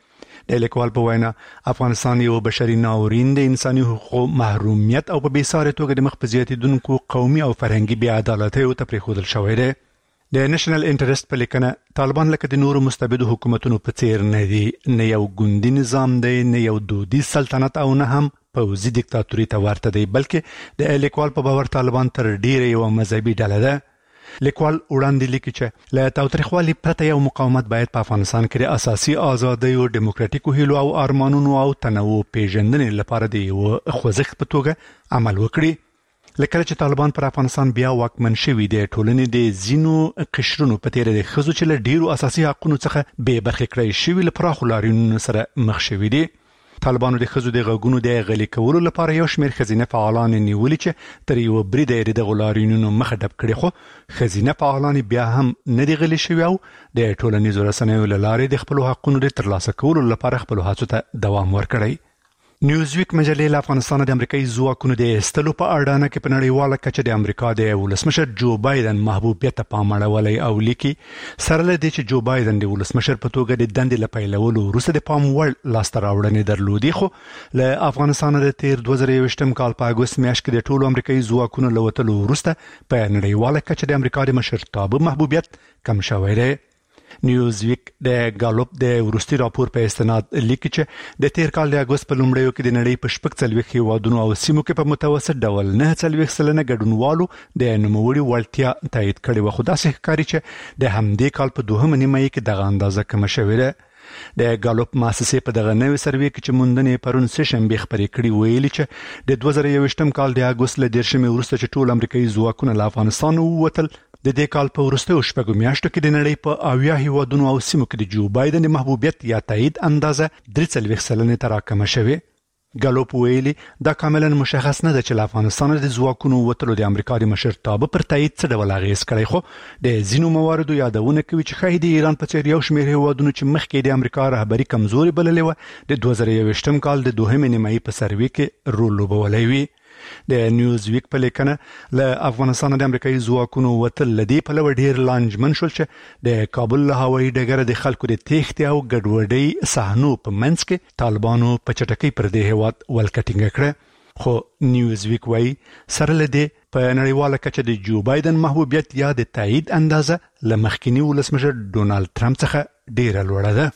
د لیکوال په وینا افغانستان یو بشري ناورین د انساني حقوقو محرومیت او په بیساره توګه د مخ په زیاتیدونکو قومي او فرهنګي بې عدالتۍ او تفریخودل شوی دی. د نېشنل انټرست په لیکنه طالبان لکه د نورو مستبدو حکومتونو په څیر نه دي، نه یو ګوندي نظام دی، نه یو دودیز سلطنت او نه هم پوځي دیکتاتوري ته ورته دی، بلکې د لیکوال په باور طالبان تر ډیره یو مذهبي ډله ده. لیکوال وړاندې لیکي چې له تاوتریخوالي پرته یو مقاومت باید په افغانستان کې د اساسي ازادۍ او دیموکراتیکو هیلو او ارمانونو او تنوع پیژندنې لپاره د یو خوځښت په توګه عمل وکړي. لکه چې طالبان پر افغانستان بیا واکمن شوي دي، ټولنې د زینو قشرونو په تیر د خزو چې له ډیرو اساسي حقوقو څخه بې برخې کړی شوي لپاره لاریونونو سره مخ شوي دي. طالبانو د خزو د غږونو د غلي کولو لپاره یو شمېر خزینه فعالان نیولي چې تر یو بریده یې د غلاریونونو مخه ډب کړي، خو خزینه فعالان بیا هم نه دي غلي شوي او د ټولنیزو رسنیو له لارې د خپلو حقونو د ترلاسه کولو لپاره خپلو هڅو ته دوام ورکړی. نیوزویک مجلې له افغانستان د امریکایي ځواکونو د ایستلو په اړه کې په نړیواله کچه د امریکا د ولسمشر جو بایدن محبوبیت ته پام اړولی او لیکي سره له دې چې جو بایدن د ولسمشر په توګه د دندې له پیلولو وروسته د پام وړ لاسته راوړنې درلودې، خو له افغانستان د تیر دوه زره یوویشتم کال په اګوست میاشت کې د ټولو امریکایي ځواکونو له وتلو وروسته په نړیواله کچه د امریکا د مشرتابه محبوبیت کم شوی دی. نیوزویک د ګالوپ د وروستي راپور په استناد لیکي چې د تیر کال د اګوست په لومړیو کې د نړۍ په شپږ څلوېښت هیوادونو او سیمو کې په متوسط ډول نه څلوېښت سلنه ګډونوالو د نوموړي وړتیا تایید کړې وه، خو داسې ښکاري چې د همدې کال په دوهمه نیمایي کې دغه اندازه کمه شوې ده. د ګالوپ مؤسسې په دغه نوې سروې کې چې موندنې پرون سه شنبې خپرې کړي ویلي چې د دوه زره یوویشتم کال د اګوست له دېرشمې وروسته چې ټول امریکایي ځواکونه له افغانستان ووتل، د دې کال په وروستیو شپږو میاشتو کې د نړۍ په اویا هیوادونو او سیمو کې د جو بایدن د محبوبیت یا تایید اندازه درې څلوېښت سلنې ته راکمه شوې. ګالوپ ویلي دا کاملا مشخص نه ده چې له افغانستان د ځواکونو وتلو د امریکا د مشرتابه پر تایید څه ډول اغېز کړی، خو د ځینو مواردو یادونه کوي چې ښایي د ایران په څېر یو شمېر هیوادونو چې مخکې د امریکا رهبري کمزوري بللې وه د دوه زره یوویشتم کال د دوهمې نیمایي په سروې کې رول لوبولی وي. د نیوزویک په لیکنه له افغانستان د امریکایي ځواکونو وتل لدی په لور ډیر لانجمن شول چې د کابل له هوایي ډګره د خلکو د تېښتې او ګډوډۍ صحنو په منځ کې طالبانو په چټکۍ پر دې هیواد ولکټینګ کړه، خو نیوزویک وایي سره له دې په نړیواله کچه د جو بایدن محبوبیت یا د تایید اندازه له مخکینی ولسمشر ډونالد ټرمپ څخه ډیره لوړه ده.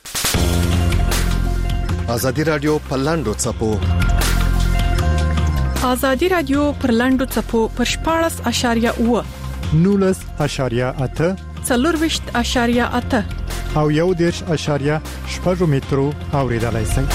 ازادي رادیو په لاندو څپو ازادي رادیو پر لاندو څپو پر شپاړس اشاریه اوه نولس اشاریه اته څلورویشت اشاریه اته او یو دېرش اشاریه شپږ مترو اوریدلای شئ.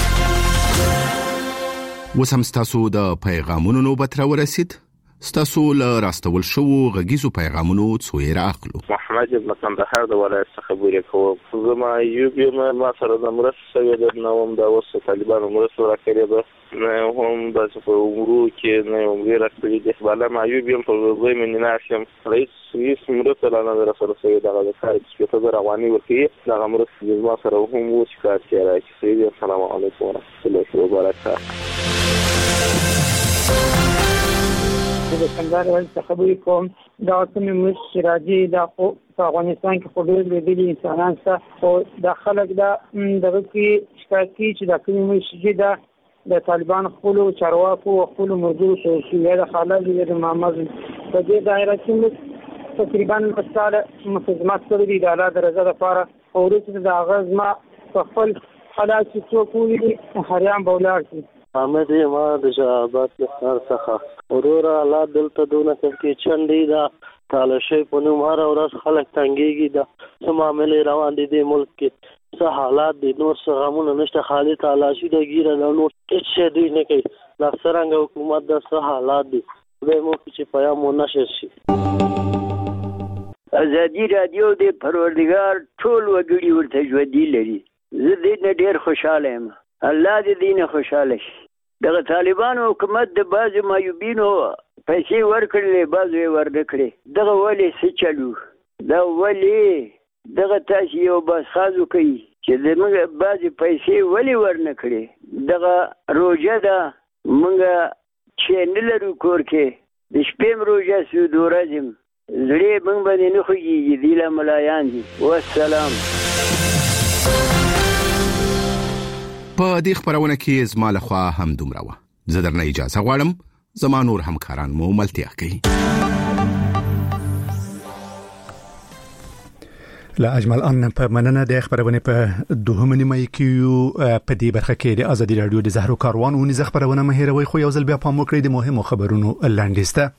اوس هم ستاسو د پیغامونو نوبت راورسید. ستاسو له راستول شو غږیزو پیغامونو څو یې راغلو. محمد ابن کندهار د ولایت څخه خبرې کوم. زما یو بیا ما سره د مرستې سوي د نوم د اوسه طالبانو مرسته راکړې ده، نه هم د په عمرو کې نه هم غیر کړی د بالا ما یو بیا په وګړي من ناشم رئیس رئیس مرسته لاله رسول سوي دغه د کار چې په رواني ورکی د مرستې ما سره هم و شکایت راځي. السلام علیکم ورحمت الله وبرکاته. د کندهار ولایت څخه خبرې کوم. دا کومې مشر راځي دا خو په افغانستان کې خو ډېر لیدلي انسانان شته، خو دا خلک دا دغه کې شکایت کوي چې دا کومې مشر دا د طالبان خپلو چارواکو او خپلو ملګرو ته ورکوي، یا د خالد یا د محمد په دې دایره کې موږ تقریبا لس کاله مخدمات کړي دي د الله د رضا لپاره، خو وروسته د هغه زما په خپل حالات چې څوک وویني حریان به ولاړ شي. حامد ما د شهابات لخار څخه ورور الله دلته دونه کې چنډي دا تالشه په نوم هر ورځ خلک تنګيږي دا څه معاملې روان دي د ملک کې، څه حالات دي، نور څه غمونه نشته، خالي تالاشي د ګیره نه نور هیڅ شی دوی نه کوي. لا څنګه حکومت د څه حالات دي به مو چې پیام ونشر شي. ازادي رادیو د پروردګار ټول وګړي ورته ژوندۍ لري. زه دې نه ډېر خوشاله یم، الله دې دې نه خوشاله شي. دغه طالبانو حکومت د بعضې معیوبینو پیسې ورکړلې، بعضو یې ورنه کړې. دغه ولې څه چلو؟ دا ولې دغه تاسې یو باسخازو کوي چې زموږ بعضې پیسې ولې ورنه کړې؟ دغه روژه ده، موږ چې نه لرو کور کې، د شپې م روژه سو د ورځې م زړې موږ باندې نه خوږېږي، دوی لا ملایان دي. والسلام. په دې خبرونه کې زما له خوا هم دومره و. زه درنه اجازه غواړم. زما نور همکاران مو ملتیا کوي. لا اجمل ان په مننه د خبرونه په دوهم نیمه کې یو په دې برخه کې د ازادي رادیو د زهرو کاروان او نزه خبرونه مهیروي خو یو ځل بیا پام وکړئ د مهمو خبرونو لاندېسته.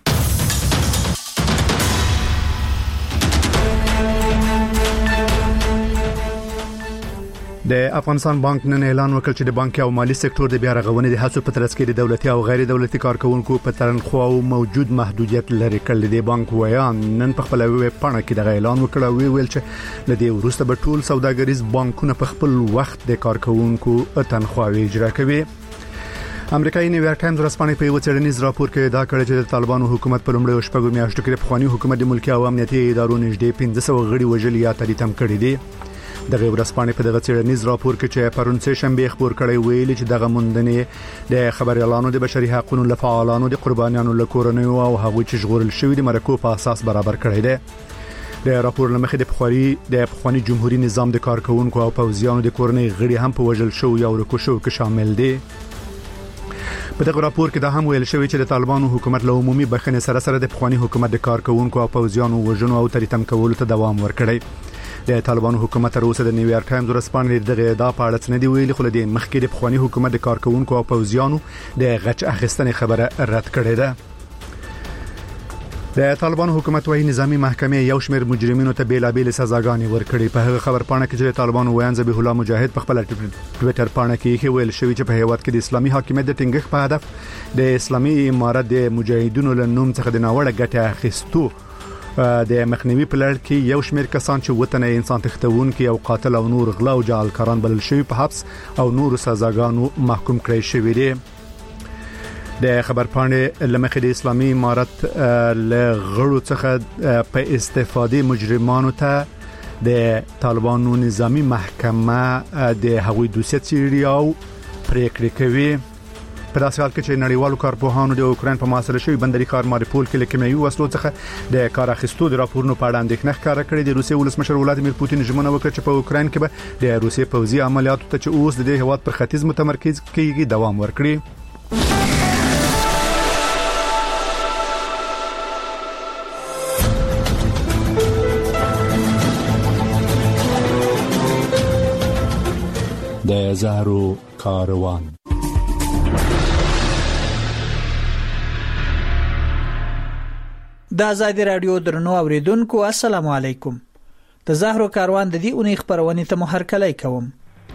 د افغانستان بانک نن اعلان وکړ چې د بانکي او مالی سکتور د بیا رغونې د هڅو په ترڅ کې د دولتي او غیر دولتي کارکونکو په تنخواو موجود محدودیت لري کړل. د بانک ویان نن په خپل ویب پاڼه کې د اعلان وکړ او ویل چې د دې وروسته به ټول سوداګریز بانکونه په خپل وخت د کارکونکو تنخواوي اجرا کوي. امریکایي نیویارک ټایمز ورځپاڼه په یو څېړنیز راپور کې دا کړی چې د طالبانو حکومت په لومړیو شپږو میاشتو کې د پخواني حکومت د ملکي او امنیتي ادارو نږدې پنځه سوه غړي وژلي یا تریتم کړي دي. دغه ورځپاڼه په دغه څېړنیز راپور کې چې پرون سه شنبه خبر کړی ویلي چې دغه موندنې د خبريالانو د بشري حقوقو لفعالانو د قربانیانو لکورنیو او هغوی چې ژغورل شوی د مرکو په اساس برابر کړی دی. د راپور لمخې د پخوانی د پخوانی جمهوریت نظام د کارکونکو او پوځیانو د کورنۍ غړي هم په وژل شو یا ورکو شو کې شامل دي. په دغه راپور کې دا هم ویل شوی چې د طالبانو حکومت له عمومي بخښنې سره سره د پخوانی حکومت د کارکونکو او پوځیانو وژنو او تریتم کولو ته دوام ورکړي. د طالبانو حکومت تر اوسه د نیویارک ټایمز ورځپاڼې دغه ادعا په اړه څه نه دی ویلي خو د مخکې د پخوانی حکومت د کارکونکو او پوځیانو د غچ اخیستنې خبره رد کړې ده. د طالبانو حکومت وايي نظامی محکمې یو شمېر مجرمینو ته بیلابېل سزاګانې ورکړي. په هغه خبر پاڼه کې چې طالبانو ویان ذبیح الله مجاهد په خپل ټوئیټر پاڼه کې ویل شوی چې په هیواد کې د اسلامي حاکمیت د ټینګښت په هدف د اسلامي امارت د مجاهدینو له نوم څخه د ناوړه ګټه اخیستو د مخنیوي په لړ کې یو شمېر کسان چې وطن انسان تختونکي او قاتل او نور غلا او جعلکاران بلل شوی په حبس او نور سزاګانو محکوم کړي شوی دي. د خبر پاڼې لمخې د اسلامي امارت له غړو څخه په استفاده مجرمانو ته د طالبانو نظامی محکمه د هغوی دوسیه څیړي او پریکړې کوي. په داسې حال کې چې نړیوالو کارپوهانو د اوکراین په محاصره شوی بندري ښار ماریپول کې له کیمیاوي وسلو څخه د کار اخیستو د راپورونو په اړه اندېښنه ښکاره کړې. د روسیې ولسمشر ولادیمیر پوتین ژمنه وکړه چې په اوکراین کې به د روسیې پوځي عملیاتو ته چې اوس د دې هیواد پر ختیځ متمرکز کیږي دوام ورکړي. د زهرو کاروان. د ازادي رادیو درنو اوریدونکو السلام علیکم. د زهرو کاروان د دې اونۍ خبرونه ته مو هرکلی کوم.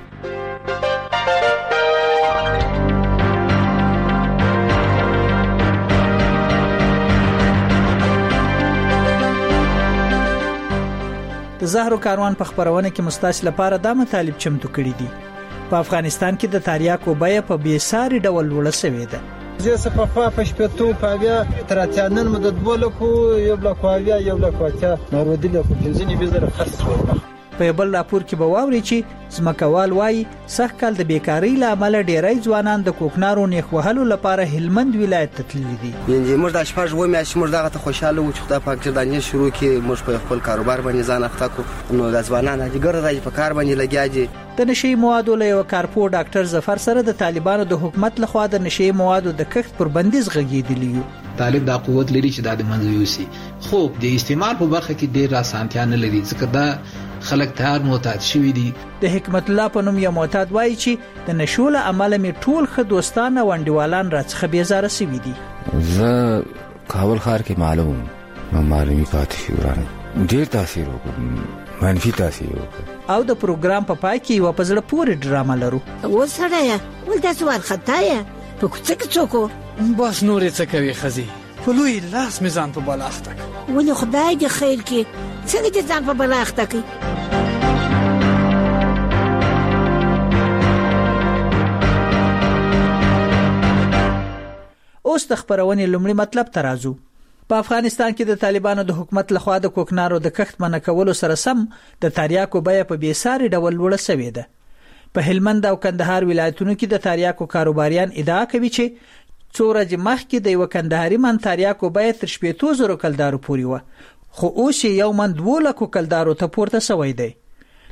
د زهرو کاروان په خبرونه کې مستاسل لپاره د مطالب چمتو کړي دي. په افغانستان کې د تریاکو بیه په بیساري ډول لوړه شوې ده. زه صفه په شپږ په بیا تر اتیانن مدد بولکو یو بلکو بیا یو بلکو ته نور ودی له پنځنی بزره خرڅ شو. په بل راپور کې به واوري چې زمکوال وایي سخت کال د بیکاری لامل ډیری ځوانان د کوکنارو نیخ وهلو لپاره هلمند ولایت ته تللي دي. یعنی موږ د شپږ و میاشتې موږ دغه ته خوشاله و چې خدای پاک دې دانې شروع کې موږ په خپل کاروبار باندې ځان اخته کو نو د ځوانانو د ګر راځي په کار باندې لګیا دي. د نشي موادو له یو کارپو ډاکټر ظفر سره د طالبانو د حکومت لخوا د نشي موادو د کښت پر بندیز غږیدلی. طالب د قوت لري چې د منځ یوسي خو د استعمال په برخه کې ډیر اسانتیا نه لري ځکه دا خلک تار معتاد شوی دي. د حکمت الله په نوم یو معتاد وایي چې د نشو له عمله می ټول خ دوستانه وندوالان راڅخه بیزاره شوی دي. زه کابل ښار کې معلوم نو معلومي پاتې شو ډیر تاثیر وکړ منفي تاثیر وکړ. او د پروګرام په پای کې یو پزړه پورې ډرامه لرو. وسړیا ولته سوال خطایا په کوڅه کې څوک بس نورې څه کوي خزي په لوی لاس میزان په بلاخته ولې خدای دې خیر کې څنګه دې ځان په بلاخته کوي. اوس د خبرونې لومړی مطلب ترازو. په افغانستان کې د طالبانو د حکومت لخوا د کوکنارو د کښت منع کولو سره سم د تریاکو بیه په بیساري ډول لوړه شوې ده. په هلمند او کندهار ولایتونو کې د تریاکو کاروباریان ادعا کوي چې څو ورځې مخکې د یو کندهاري من تریاکو بیه تر شپږ زره کلدارو پورې و خو اوس یو من دوه لک کلدارو ته پورته شوی دی.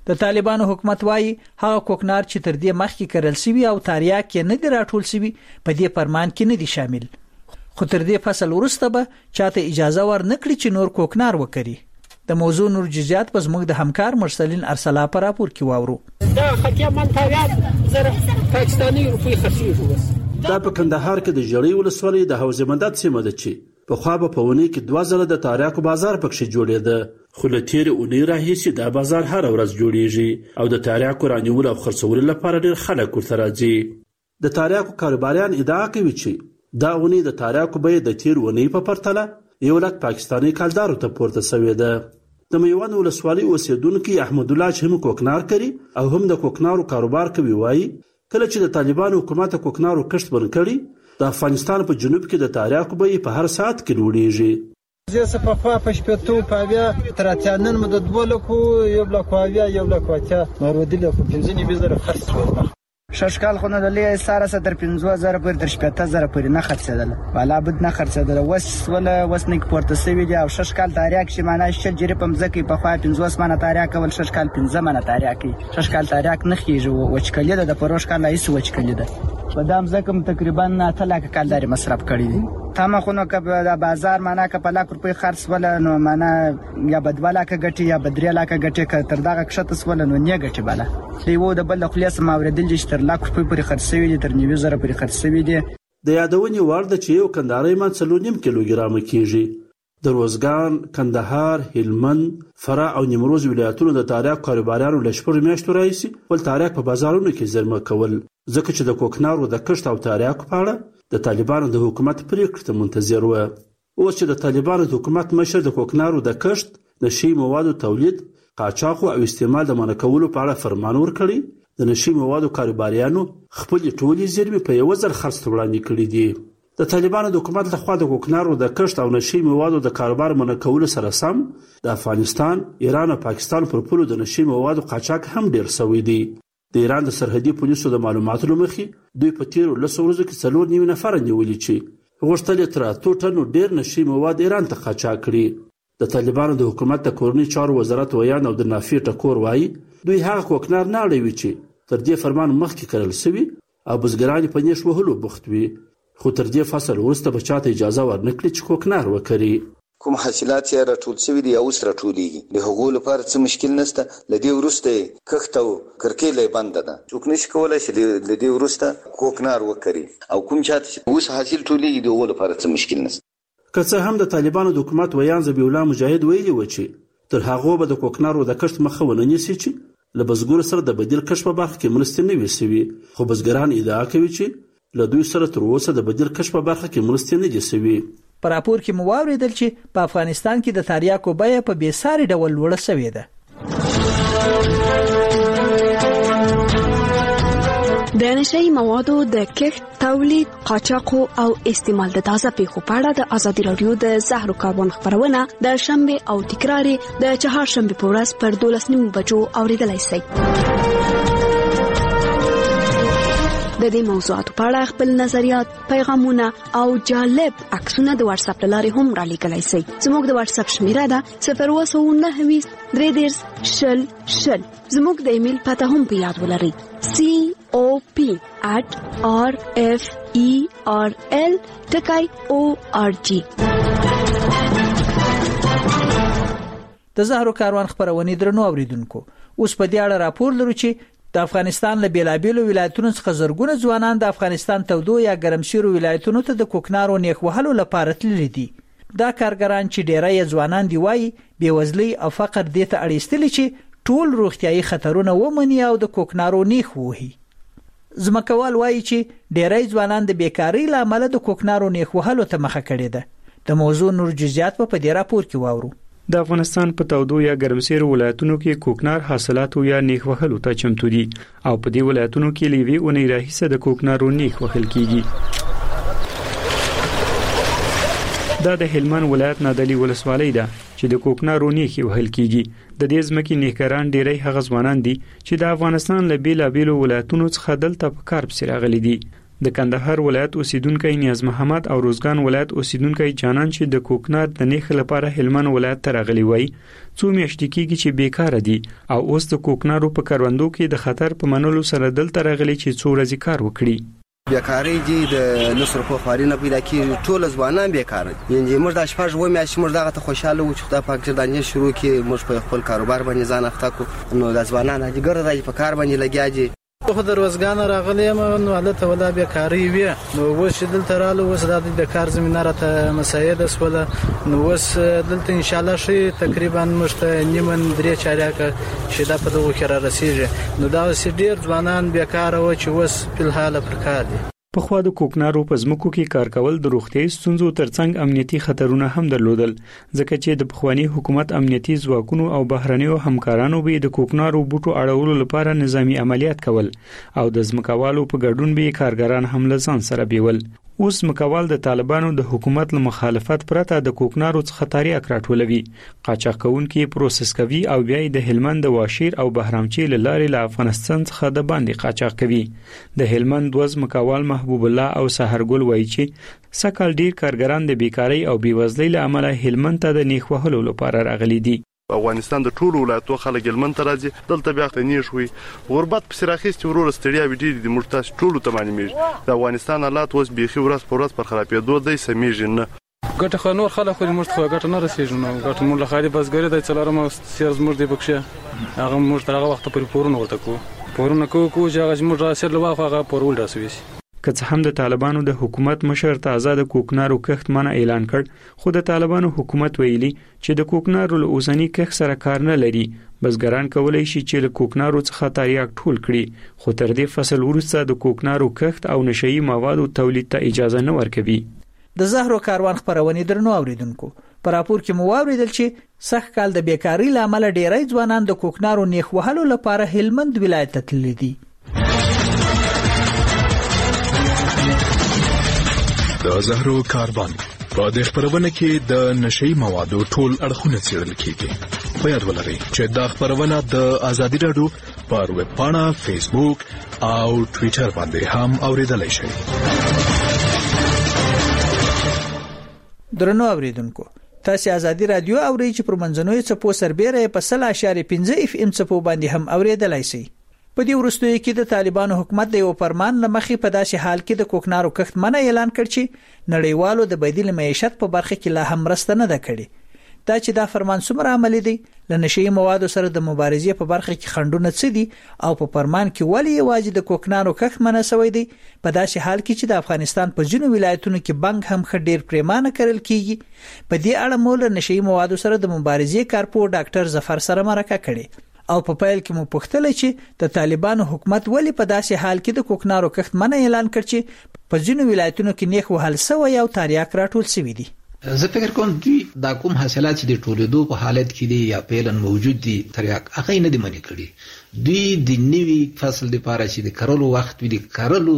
د طالبانو حکومت وايي هغه کوکنار چې تر دې مخکې کرل شوی او تاریاک کې نه دی راټول شوی په دې فرمان کې نه دي شامل، خو تر دې فصل وروسته به چاته اجازه ورنکړي چې نور کوکنار وکړي. د موضوع نور جزئیات په زموږ د همکار مرسلین ارسلا پر راپور کې واورو. دا خطیا منطقه زره پاکستاني روپی خرڅیږي. دا په کندهار کې د جړۍ ولسوالۍ د حوزه مدد سیمه ده چې په خوا به په ونې کې دوه ځله د تاریاکو بازار پکښې جوړېده، خو له تېرې اونۍ راهیسې دا بازار هره ورځ جوړېږي او د تاریاکو رانیولو او خرڅولو لپاره ډېر خلک ورته راځي. د تاریاکو کاروباریان ادعا کوي چې دا اونۍ د تاریاکو بیه د تېر اونۍ په پرتله یو لک پاکستاني کلدارو ته پورته سوې ده. د میوند ولسوالۍ اوسېدونکي احمدالله چې هم کوکنار کوي او هم د کوکنارو کاروبار کوي وایي کله چې د طالبانو حکومت کوکنارو کښت بند کړي د افغانستان په جنوب کې د تاریاکو بیې په هر ساعت کې لوړېږي. زه څه په خوا په شپېتو په اویا تر اتیا نن مو د دوه لکو یو لک اویا یو لک اتیا مارودي لکو پنځه نیم زره خرڅ شول. شش کال خو نه د لې ساره ستر پنځه زره پورې تر شپېته زره پورې نه خرڅېدل، والا بد نه خرڅېدل. وس ولا وس نه پورته سوي دي او شش کال تاریاک چې معنا شل جری په مځکه په خوا پنځه منه تاریاک ول شش کال پنځه منه تاریاک شش کال تاریاک نه کیږي وچکلې د پروش کال ایس وچکلې ده. په دام زکم تقریبا اته لک کالداري مصرف کړی دي. تمه خو نو که د بازار معنا که په لاک روپۍ خرڅ ولا نو معنا یا بدوا لک غټي یا بدري لک غټي که تر دغه کښته ولا نو نه غټي بلا دی وو د بل خلاص ماوردل چې تر لاک روپۍ پورې خرڅ شوی دي تر نیو زره پورې خرڅ شوی دي. د یادونې وړ ده چې یو کندهاري من څلور نیم کیلوګرام کیږي. د روزګان، کندهار، هلمند، فراه او نیمروز ولایتونو د تاریاک کاروباریانو له شپږ میاشتو راهیسې ول تاریاک په بازارونو کې زیرمه کول، ځکه چې د کوکنارو د کښت او تاریاکو په اړه د طالبانو د حکومت پریکړې ته منتظر و. اوس چې د طالبانو د حکومت مشر د کوکنارو د کښت، نشي موادو تولید، قاچاق او استعمال د منع کولو په اړه فرمان ورکړی، د نشي موادو کاروباریانو خپل ټولې زیرمې په یو ځل خرڅ وړاندې کړې دي. د طالبانو د حکومت لخوا د کوکنارو د کښت او نشي موادو د کاروبار منع کولو سره سم د افغانستان، ایران او پاکستان پر پولو د نشي موادو قاچاق هم ډیر شوی دی. د ایران د سرحدي پولیسو د معلوماتو له مخې دوی په تیرو لسو ورځو کې څلور نیم نفر نیولي چې غوښتل یې تر اتو ټنو ډیر نشي مواد ایران ته قاچاق کړي. د طالبانو د حکومت د کورنۍ چارو وزارت ویان او د نافي ټکور وایي دوی هغه کوکنار نه اړوي چې تر دې فرمان مخکې کرل شوي او بزګران په نیش وهلو بوخت وي، خو تر دې فصل وروسته به چاته اجازه ورنکړي چې کوکنار وکړي. کوم حاصلات یې راټول شوي دي او اوس راټولېږي، د هغو لپاره څه مشکل نشته. له دې وروسته کښت او کرکیله یې بنده ده، څوک نشي کولی چې له دې وروسته کوکنار وکړي او کوم چاته چې اوس حاصل ټولېږي د هغو لپاره څه مشکل نشته. که څه هم د طالبانو د حکومت ویان ذبیح الله مجاهد ویلي و چې تر هغو به د کوکنارو د کښت مخه ونه نیسي چې له بزګرو سره د بدیل کښت په برخه کې مرستې نه وي شوي، خو بزګران ادعا کوي چې له دوی سره تر اوسه د بدیل کښت په برخه کې مرستې نه دي شوي. په راپور کې مو واوریدل چې په افغانستان کې د تاریاکو بیه په بېساري ډول لوړه شوې ده. د نشئی موادو د کښت، تولید، قاچاق او استعمال د تازه پیښو په اړه د ازادي رادیو د زهرو کاربن خبرونه د شنبه او تکرار د چهارشنبه په ورځ پر دولس نیمو بجو اوریدلای شئ. د دې موضوعاتو په اړه خپل نظریات، پیغامونه او جالب عکسونه د واتس اپ لارې هم را لیږلی شئ. زموږ د واتس اپ شمیره ده صفر اووه سوه نهه ویشت درې دېرش شل شل. زموږ د ایمیل پته هم په یاد ولرئ سی او پی at r f e r l ټکی او ار جی. د زهرو کاروان خبرونه درنو اوریدونکو، اوس په دې اړه راپور لرو چې د افغانستان له بیلابیلو ولایتونو څخه زرګونه ځوانان د افغانستان تودو یا ګرمسیرو ولایتونو ته د کوکنارو نیخ وهلو لپاره تللي دي. دا کارګران چې ډیری ځوانان دی وایي بېوزلۍ او فقر دې ته اړیستلي چې ټول روغتیايي خطرونه ومني او د کوکنارو نیخ وهي. ځمکوال وایي چې ډیری ځوانان د بیکارۍ له امله د کوکنارو نیخ وهلو ته مخه کړې ده. د موضوع نور جزئیات په دې راپور کې واورو. د افغانستان په تودو یا ګرمسیرو ولایتونو کې کوکنار حاصلاتو یا نیخ وهلو ته چمتو دي او په دې ولایتونو کې لوی اونۍ راهیسه د کوکنارو نیخ وهل کیږي. دا د هلمند ولایت نادعلي ولسوالۍ ده چې د کوکنارو نیخ وهل کیږي. د دې ځمکې نیکران ډیری هغه ځوانان دي چې د افغانستان له بیلابیلو ولایتونو څخه دلته په کار پسې راغلي دي. د کندهار ولایت اوسیدونکو نیاز محمد او روزګان ولایت اوسیدونکو جانان چې د کوکنار د نیخ لپاره هلمند ولایت ته راغلي وای څو میاشتې کېږي چې بیکاره دي او اوس د کوکنارو په کروندو کې د خطر په منلو سره دلته راغلي چې څو ورځې کار وکړي. بیکاری دي د نصر په خواري نه پیدا کیږي، ټول ځوانان بیکار دي. یعنی موږ د شپږ و میاشتې موږ دغه ته خوشاله و چې خدای پاک چې دانې شروع کې موږ په خپل کاروبار باندې ځان اخته کو، نو د ځوانان دي ګر راځي په کار باندې لګیا دي. خو د روزګان راغلی یم نو حالت ولا بیکاری وي، نو اوس چې دلته رااله اوس د کار زمینه راته مساعده سوله، نو اوس دلته ان شاء الله شي تقریبا مشته نیمن درې چاریا چې دا په دغه کې را رسیږي، نو دا اوس ډیر ځوانان بیکاره و چې اوس په حال پر کار دي. په خوا د کوکنارو په ځمکو کې کار کول د روغتیايي ستونزو ترڅنګ امنیتي خطرونه هم درلودل، ځکه چې د پخوانی حکومت امنیتي ځواکونو او بهرنیو همکارانو به د کوکنارو بوټو اړولو لپاره نظامی عملیات کول او د ځمکوالو په ګډون به کارګران هم لزان سره بیول. اوس مکوال د طالبانو د حکومت له مخالفت پرته د کوکنارو څخه تاریخ راټولوي، قاچاقونکي پروسس کوي او بیا د هلمند د واشیر او بهرامچی لارې له افغانستان څخه د باندې قاچاق کوي. د هلمند دوز مکوال محبوب الله او سحرګل وایي چې سکل ډیر کارګران د بیکاری او بیوزلۍ له امله هلمند ته د نیخ وهلو لپاره راغلي دي. افغانستان د ټولو ولایتونو خلک هلمند ته راځي، دلته بیا ته نیش وي غربت په سراخیست ورور ستړیا ویډی د مرتاش ټولو ته معنی میږي. د افغانستان حالات اوس بيخي ورځ په ورځ پر خرابېدو دی سمېږي نه ګټه خو نور خلک خو موږ ته ګټه نه رسیږي، نو ګټه موږ له خاري بسګری د څلورم سیاز موږ دی بکشه هغه موږ تر هغه وخت پورې پورونه ورته کو پورونه کو کو چې هغه موږ راسل لوخه هغه پورول راسوي. که څه هم د طالبانو د حکومت مشر تازه د کوکنارو کښت منع اعلان کړ، خو د طالبانو حکومت ویلي چې د کوکنارو له اوسنی کښت سره کار نه لري. بزګران کولای شي چې له کوکنارو څخه تریاک ټول کړي، خو تر دې فصل وروسته د کوکنارو کښت او نشئی موادو تولید ته اجازه نه ورکوي. د زهرو کاروان خبرونه درنو اوریدونکو پر راپور کې مو واوریدل چې سخت کال د بیکاری لامل ډیری ځوانان د کوکنارو نیخ وهلو لپاره هلمند ولایت ته تللي دي. د زهرو کاروان په دې خبرونه کې د نشئی موادو ټول اړخونه څېړل کیږي. په یاد ولرئ چې دا خبرونه د ازادي رادیو پر ویب پاڼه، فیسبوک او ټوئیټر باندې هم اوریدلای شئ. درنو اوریدونکو تاسو ازادي رادیو اورئ چې پر منځنوي چپو سربېره په صفر اشاریه پنځه اف ام چپو باندې هم اوریدلای شئ. په دې وروستیو کې د طالبانو حکومت د یو فرمان لمخې په داسې حال کې د کوکنارو کښت منع اعلان کړ چې نړیوالو د بدیل معیشت په برخه کې لا هم رسته نه ده کړې. دا چې دا فرمان څومره عملي دی، له نشئی موادو سره د مبارزې په برخه کې خنډونه څه دي او په فرمان کې ولې یوازې د کوکنارو کښت منع شوی دی، په داسې حال کې چې د افغانستان په ځینو ولایتونو کې بنګ هم خډیر پریمانه کړل کیږي. په دې اړه مو له نشئی موادو سره د مبارزې کارپو ډاکټر ظفر سره مرکه کړې او په پایل کې مو پوښتل چې د طالبانو حکومت ولې په داسې حال کې د کوکنارو کښت منع اعلان کړ چې په ځینو ولایتونو کې نیخ وهل سوی او تریاک راټول شوی دي. زه فکر کوم دوی دا کوم حاصلات چې د ټولېدو په حالت کې دي یا پیلن موجود دي تریاک هغه نه دي منې کړي. دوی د نوي فصل لپاره چې د کرلو وخت وي د کرلو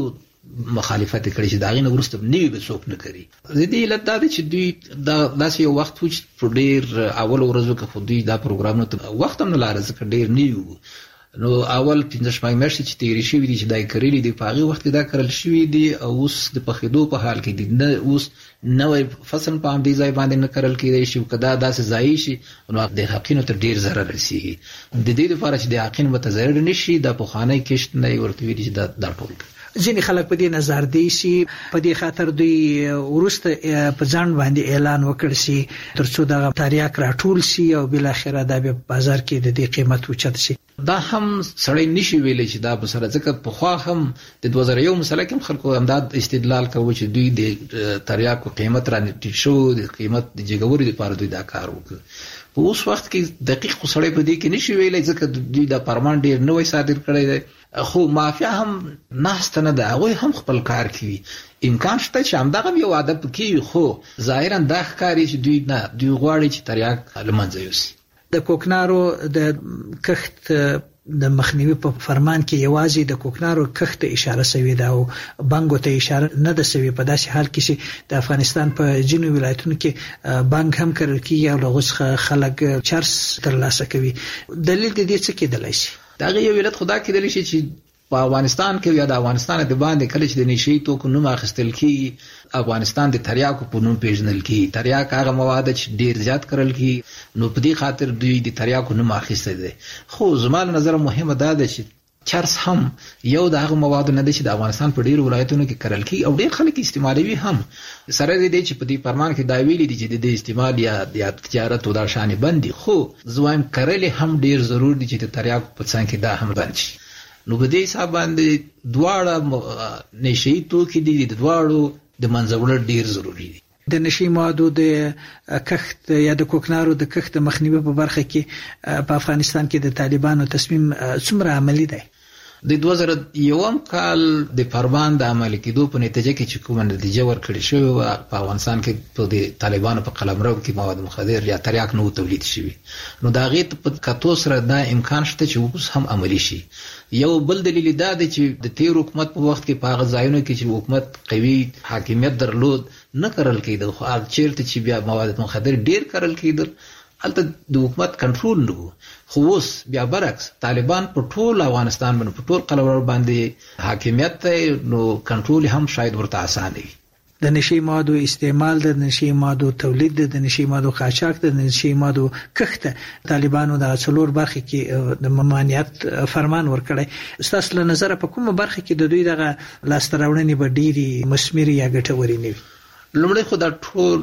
مخالفت کړي چې دا غي نه ورسته نوي به څوک نه کوي. زه دې لته دا چې دوی دا داسې یو وخت و چې ډېر اول ورځو کې خو دوی دا پروګرام نه وخت هم نه لاره ځکه ډېر نیو نو اول پنځه شپږ میاشتې چې تیرې شوې دي چې دای کړلې دي په هغه وخت کې دا کړل شوې دي او اوس د پخېدو په حال کې دي نه اوس نوې فصل په همدې ځای باندې نه کړل کېدای شي کدا داسې ځای شي نو د حقینو ته ډیر ضرر رسیږي. د دې لپاره چې د حقین مت ضرر نشي د پخوانی کښت نه ورته ویل چې دا دا ټول ځینې خلک په دې نظر دی چې په دې خاطر دوی ورسته په ځان باندې اعلان وکړ شي ترڅو د تریاک راټول شي او بل اخره د بازار کې د دې قیمت اوچت شي. دا هم سړی نشي ویلې چې دا به سره ځکه په خوا هم د دوه زره یو مسله کې خلکو امداد استدلال کوي چې دوی د تریاکو قیمت را نټی شو د قیمت د جګوري لپاره دوی دا کار وکړ. په اوس وخت کې دقیق سړی په دې کې نشي ویلې ځکه دوی دا فرمان ډیر نوې صادر کړی دی خو مافیا هم ناست نه ده هغه هم خپل کار کوي. امکان شته چې همدغه یو عادت کوي خو ظاهرا دا ښکاري چې دوی نه دوی غواړي چې تریاک لمنځه یوسي. د کوکنارو د کښت د مخنیوي په فرمان کې یوازې د کوکنارو کښت اشاره شوی ده او بانګو ته اشاره نه ده شوی په داسې حال کې چې د افغانستان په ځینو ولایتونو کې بانګ هم کړل کیږي او لغوس خلک چرس ترلاسه کوي. دلیل د دې څه کېدلی شي؟ دا یو ولایت خدا کېدلی شي چې په افغانستان کې یا د افغانستان د باندې کله چې د نشي توکو نوم اخیستل کیږي افغانستان د تریاکو په نوم پیژنل کیږي. تریاک هغه مواد چې ډیر زیات کرل کیږي نو په دې خاطر دوی د تریاکو نوم اخیسته دي. خو زما نظر مهمه ده چې چرس هم یو د هغه مواد نه دي چې د افغانستان په ډیرو ولایتونو کې کرل کیږي او ډیر خلک استعمالوي هم. سره دې چې په دې فرمان کې دا ویلي دي چې د استعمال یا د تجارت او د شان بندي، خو زوایم کرل هم ډیر ضروري دي چې د تریاکو په څنګ کې دا هم بند شي. نو په دې حساب باندې دواړه نشي توکي دي د دواړو د منځوړ ډیر ضروری دي. د نشي موادو د کښت یا د کوکنارو د کښت مخنیوي په برخه کې په افغانستان کې د طالبانو تصمیم څومره عملی دی؟ د دوه زره یوم کال د فرمان د عملي کېدو په نتیجه کې چې کومه نتیجه ورکړې شوې په افغانستان کې په د طالبانو په قلمرو کې مواد مخدر یا تریاک نو تولید شوي، نو دا غي په کتو سره دا امکان شته چې اوس هم عملی شي. یو بل دلیل دا دی چې د تیر حکومت په وخت کې په هغه ځایونو کې چې حکومت قوي حاکمیت درلود نه کرل کېدل، خو چیرته چې بیا مواد مخدر ډیر کرل کېدل هلته د حکومت کنټرول نه. خو اوس بیا برعکس طالبان په ټول افغانستان باندې په ټول قلمرو باندې حاکمیت ته، نو کنټرول هم شاید ورته اسانه وي. د نشي موادو استعمال، د نشي موادو تولید، د نشي موادو قاچاق، د نشي موادو کښت طالبانو د څلور برخه کې د ممانعت فرمان ورکړی. ستاسو له نظر په کومه برخه کې د دوی دغه لاستراوړنې به ډېری مثمري یا ګټوري نه وي؟ لومړی خو دا ټول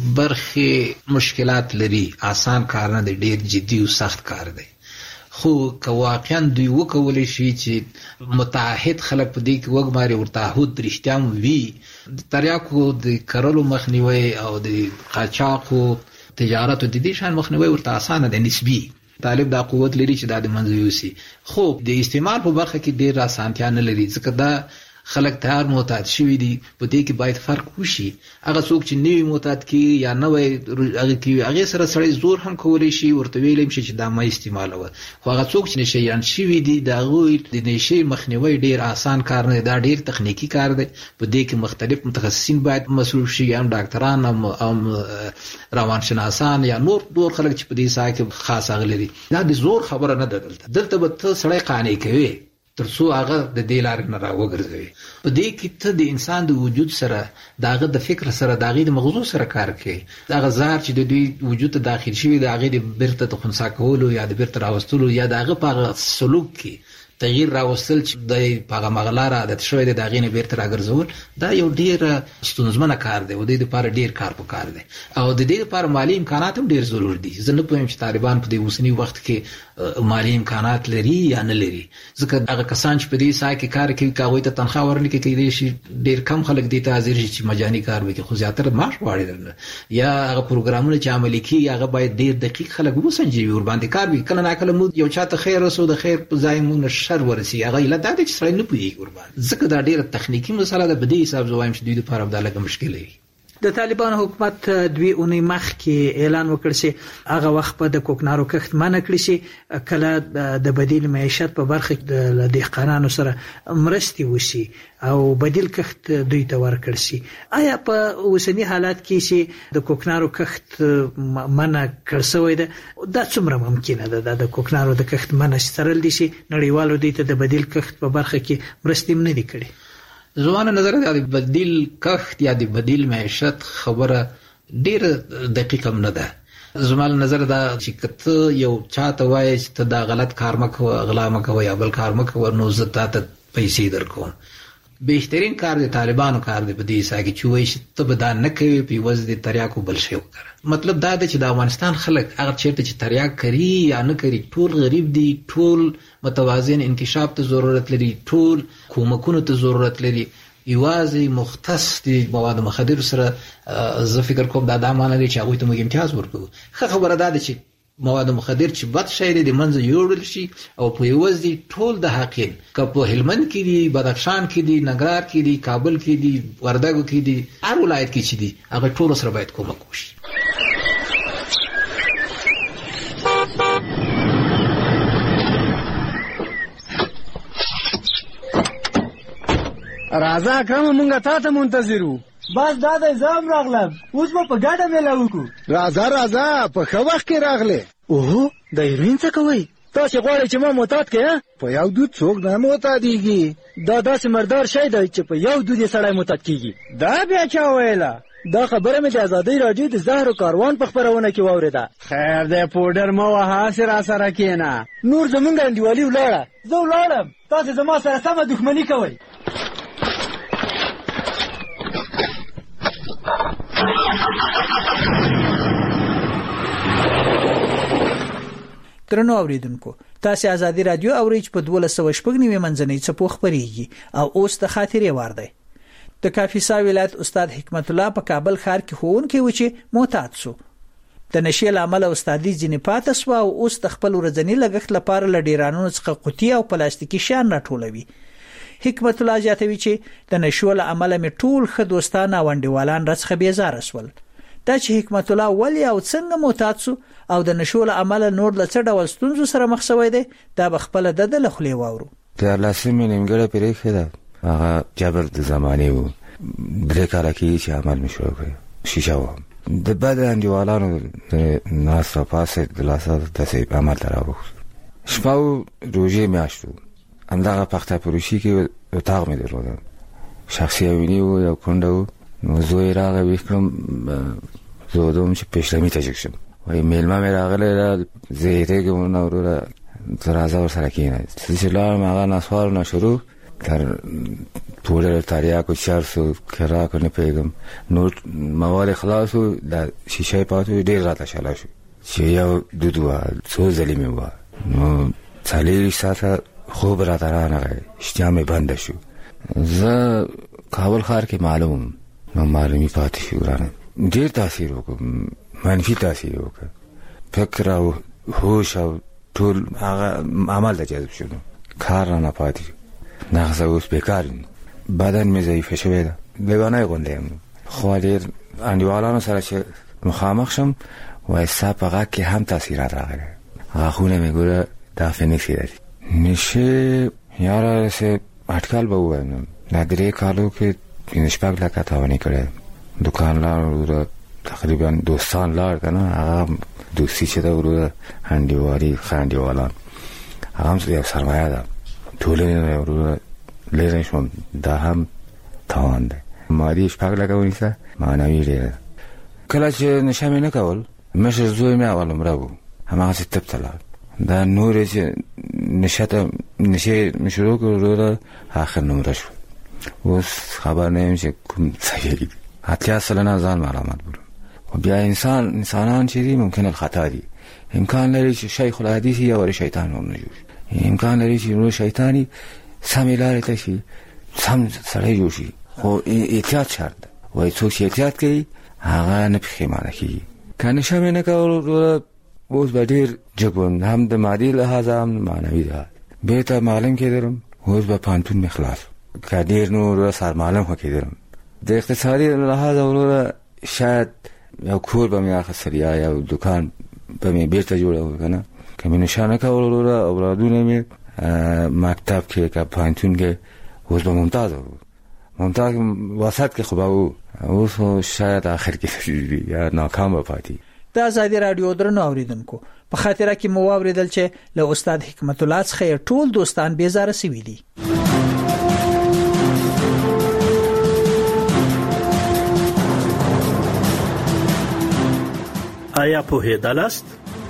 برخه مشکلات لري، آسان کار نه دی، ډیر جدي او سخت کار دی. خو که واقعا دوی وکولی شي چې متعهد خلک په دې کې وګماري او تعهد رښتیا وي، د تریاکو د کرلو مخنیوي او د قاچاقو تجارت او د دې شان مخنیوي ورته اسانه دی نسبي. طالب دا قوت لري چې دا د منځ یوسي، خو د استعمال په برخه کې ډیر اسانتیا نه لري ځکه دا خلک تیار معتاد شوي دي. په دې کې باید فرق وشي. هغه څوک چې نوی معتاد کی یا نوی هغه کی هغه سره سړی زور هم کولی شي ورته ویلم شي چې دا مې استعمالوه، خو هغه څوک چې نشيان شوي دي دا غوي د نشي مخنیوي ډیر آسان کار نه، دا ډیر تخنیکی کار دی. په دې کې مختلف متخصصین باید مصروف شي، هم ډاکټران هم روانشناسان یا نور نور خلک چې په دې ساحه کې خاص اغلري. دا د زور خبره نه ده. دلته دلته به ته سړی قانع کوي ترڅو هغه د دې لارې نه راوګرځوي. په دې کې ته د انسان د وجود سره، داغه د فکر سره، داغه د مغزو سره کار کوي. داغه زهر چې د دوی وجود ته داخل شوی داغه د بیرته د خنثی کولو یا د بیرته راوستلو یا داغه په سلوک کې تغییر راوستل چې د پاغه مغلار عادت شوی د داغې نه بیرته راګرځول، دا یو ډیر ستونزمن کار دی او د دې لپاره ډیر کار پکار دی او د دې لپاره مالی امکانات هم ډیر ضروري دي. زه نه پوهیم چې طالبان په دې اوسنی وخت کې مالی امکانات لري یا نه لري، ځکه هغه کسان چې په دې ساحه کې کار کوي هغوی ته تنخواه ورنکړي کېدای شي ډیر کم خلک دې ته حاضر شي چې مجاني کار وکړي، خو زیاتره معاش غواړي درنه. یا هغه پروګرامونه چې عملي کیږي هغه باید ډیر دقیق خلک وسنجوي ور باندې کار وکړي. کله ناکله مو یو چاته خیر رسو د خیر په ځای مو شر ورسي، هغه له دا چې سړی نه پوهیږي ور باندې، ځکه دا ډیره تخنیکی مسله ده. په دې حساب زوایم چې دوی لپاره دا لږه مشکل وي. د طالبان حکومت دوی اونۍ مخکې اعلان وکړ چې هغه وخت په د کوکنارو کښت منع کړی شي، کله د بدیل معیشت په برخه کې د دهقانانو سره مرستې وشي او بدیل کښت دوی ته ورکړ شي. آیا په اوسنی حالات کې چې د کوکنارو کښت منع کړ شوی ده دا څومره ممکنه ده د کوکنارو د کښت منع سره دي شي نړیوالو دوی ته د بدیل کښت په برخه کې مرستې نه دي کړې؟ زمانه نظر د بدیل کښت یا د بدیل معیشت خبره ډیر دقیقه نه ده. زمانه نظر دا چې کته یو چاته وایي چې ته دا غلط کار مکو، غلا مکو یا بل کار مکو، نو زه تاسو پیسې درکوم. بهترین کار د طالبانو کار دی په دې ساحه کې چې وایي چې ته به دا نه کوي په وجه د تریاکو بل شی وکړه. مطلب دا دی چې د افغانستان خلک هغه چیرته چې تریاک کوي یا نه کوي ټول غریب دي، ټول متوازن انکشاف ته ضرورت لري، ټول کومکونو ته ضرورت لري. یوازې مختص دي مواد مخدر سره زه فکر کوم دا د معنی دی چې هغوی ته موږ امتیاز ورکوو. ښه خبره دا ده چې مواد مخدر چې بد شی دی د منځه یوړل شي او په یوازې دي ټول د حقین که په هلمند کې دي، بدخشان کې دي، ننګرهار کې دي، کابل کې دي، وردګو کې دي، هر ولایت کې چې دي هغه ټول سره باید کومک وشي. راځه اکرم مونږه تا ته منتظر وو. بس دا د زام راغلم، اوس به په ګډه میله وکړو. راځه راځه په ښه وخت کې راغلې. اوهو د هیروین څه کوئ؟ تاسو غواړئ چې ما معتاد کړئ؟ په یو دود څوک نه معتادیږي. دا داسې مردار شی دی چې په یو دود یې سړی معتاد کیږي. دا بیا چا ویله؟ دا خبره مې د ازادۍ راډیو د زهرو کاروان په خپرونه کې واورېده. خیر دی پوډر مه وهه، هسې را سره کښېنه. نور زمونږ انډیوالي ولاړه، زه ولاړم، تاسې زما سره سمه دښمني کوئ. درنو اوریدونکو، تاسو ازادي رادیو اورئ چې په دولس سوه شپږ نوي منځنۍ څپو خبريږي او اوس د خاطرې وار دی. د کاپیسا ولایت استاد حکمت الله په کابل ښار کې ښوونکی و چې معتاد شو. د نشې له امله استادي ځینې پاتې شو او اوس د خپل ورځني لګښت لپاره له ډیرانونو څخه قوطي او پلاستیکي شیان راټولوي. حکمت الله زیاتوي چې د نشو له امله مې ټول ښه دوستان او انډیوالان راڅخه بیزاره شول. دا چې حکمت الله ولی او څنګه معتاد شو او د نشو له امله نور له څه ډول ستونزو سره مخ شوی دی، دا به خپله د ده له خولې واورو. د لسمې نیمګړې پرېښې ده، هغه جبر د زمانې و. درې کاله کېږي چې عمل مې شروع کړی، شیشه وم. د بد انډیوالانو د ناست راپاسې د لاسه داسې عمل ته راوښت. شپه و، روژې میاشت و. همدغه پخته فروشي کې اتاق مې درلوده، شخصي اوینې و، یو کونډه و. نو زوی راغی، ویښ کړم، زه ودوم چې پیشلمي ته جګ شم. وایي میلمه مې راغلی ده، زه هېرېږم نه وروره، ته راځه ورسره کښېنه. چې لاړم، هغه نسوارونه شروع تر پوډر تریاکو چرسو کراکو نه پوهېږم، نور مواد خلاص و، د شیشه پاتې و. ډېر راته شاله شو چې یو دود وه، څو ځلې مې وه. نو څلېرویشت ساعته خوب راته رانغی، اشتها مې بنده شو. زه کابل ښار کې معلوم نو معلومي پاتې شو. ورانه ډېر تاثیر وکړ، منفي تاثیر وکړ. فکر او هوش او ټول هغه عمل ته جذب شو، کار رانه پاتې شو. نغزه اوس بیکار یم، بدن مې ضعیفه شوی ده، لیونی غوندې یم. خو ډېر انډیوالانو سره چې مخامخ شم، وایي ستا په غږ کې هم تاثیرات راغلی، غاښونه مې ګوره دافې نښې لري. نشې یاره داسې اټکل به ووایم، دا درې کالو کې پنځه شپږ لکه تاواني کړی. دوکان لاړ، وروره تقریبا دوستان لاړ که نه، هغه دوستي چې ده وروره انډیوالي، ښه انډیوالان، هغه هم یو سرمایه ده. ټولنې نه وروره لرې شوم، دا هم تاوان دی. مادي شپږ لکه ونیسه، معنوي ډېره. کله چې نشه مې نه کول، مشر زوی مې اول عمره و، هماغسې طب ته لاړ. دا نورې چې نشه ته نشې مې شروع کړ، وروره آخر نمره شو. اوس خبر نه یم چې کوم صحیح دي. اتیا سلنه ځان ملامت بولم. و بیا انسان انسانان چې دي ممکن الخطا دي. امکان لري چې شیخ الحدیث یا ور شیطان هم نه جوړ، امکان لري چې نور شیطانی سمې لارې ته شي، سم سړی جوړ شي. خو احتیاط شرط ده. وایي څوک چې احتیاط کوي هغه نه پښیمانه کېږي. که نشه مې نه کول، اوس به ډېر جګ، هم د مادي لحاظه هم معنوي لحاظ. بېرته معلم کېدلم، اوس به پوهنتون مې خلاص، که ډېر نور سرمعلم خو کېدلم. د اقتصادي لحاظه وروره شاید یو کور به مې اخیستل یا یو دوکان به مې بېرته جوړول که نه. که مې نشه نه کول وروره، اولادونه مې مکتب کې که پوهنتون کې، اوس به ممتاز و. ممتاز وسط کې خو به و، اوس خو شاید آخر کې یا ناکام به پاتې. د ازادي رادیو درنو اوریدونکو، په خاطره کې مو واورېدل چې له استاد حکمت الله څخه ټول دوستان بیزاره سوي دي. آیا پوهېدلاست؟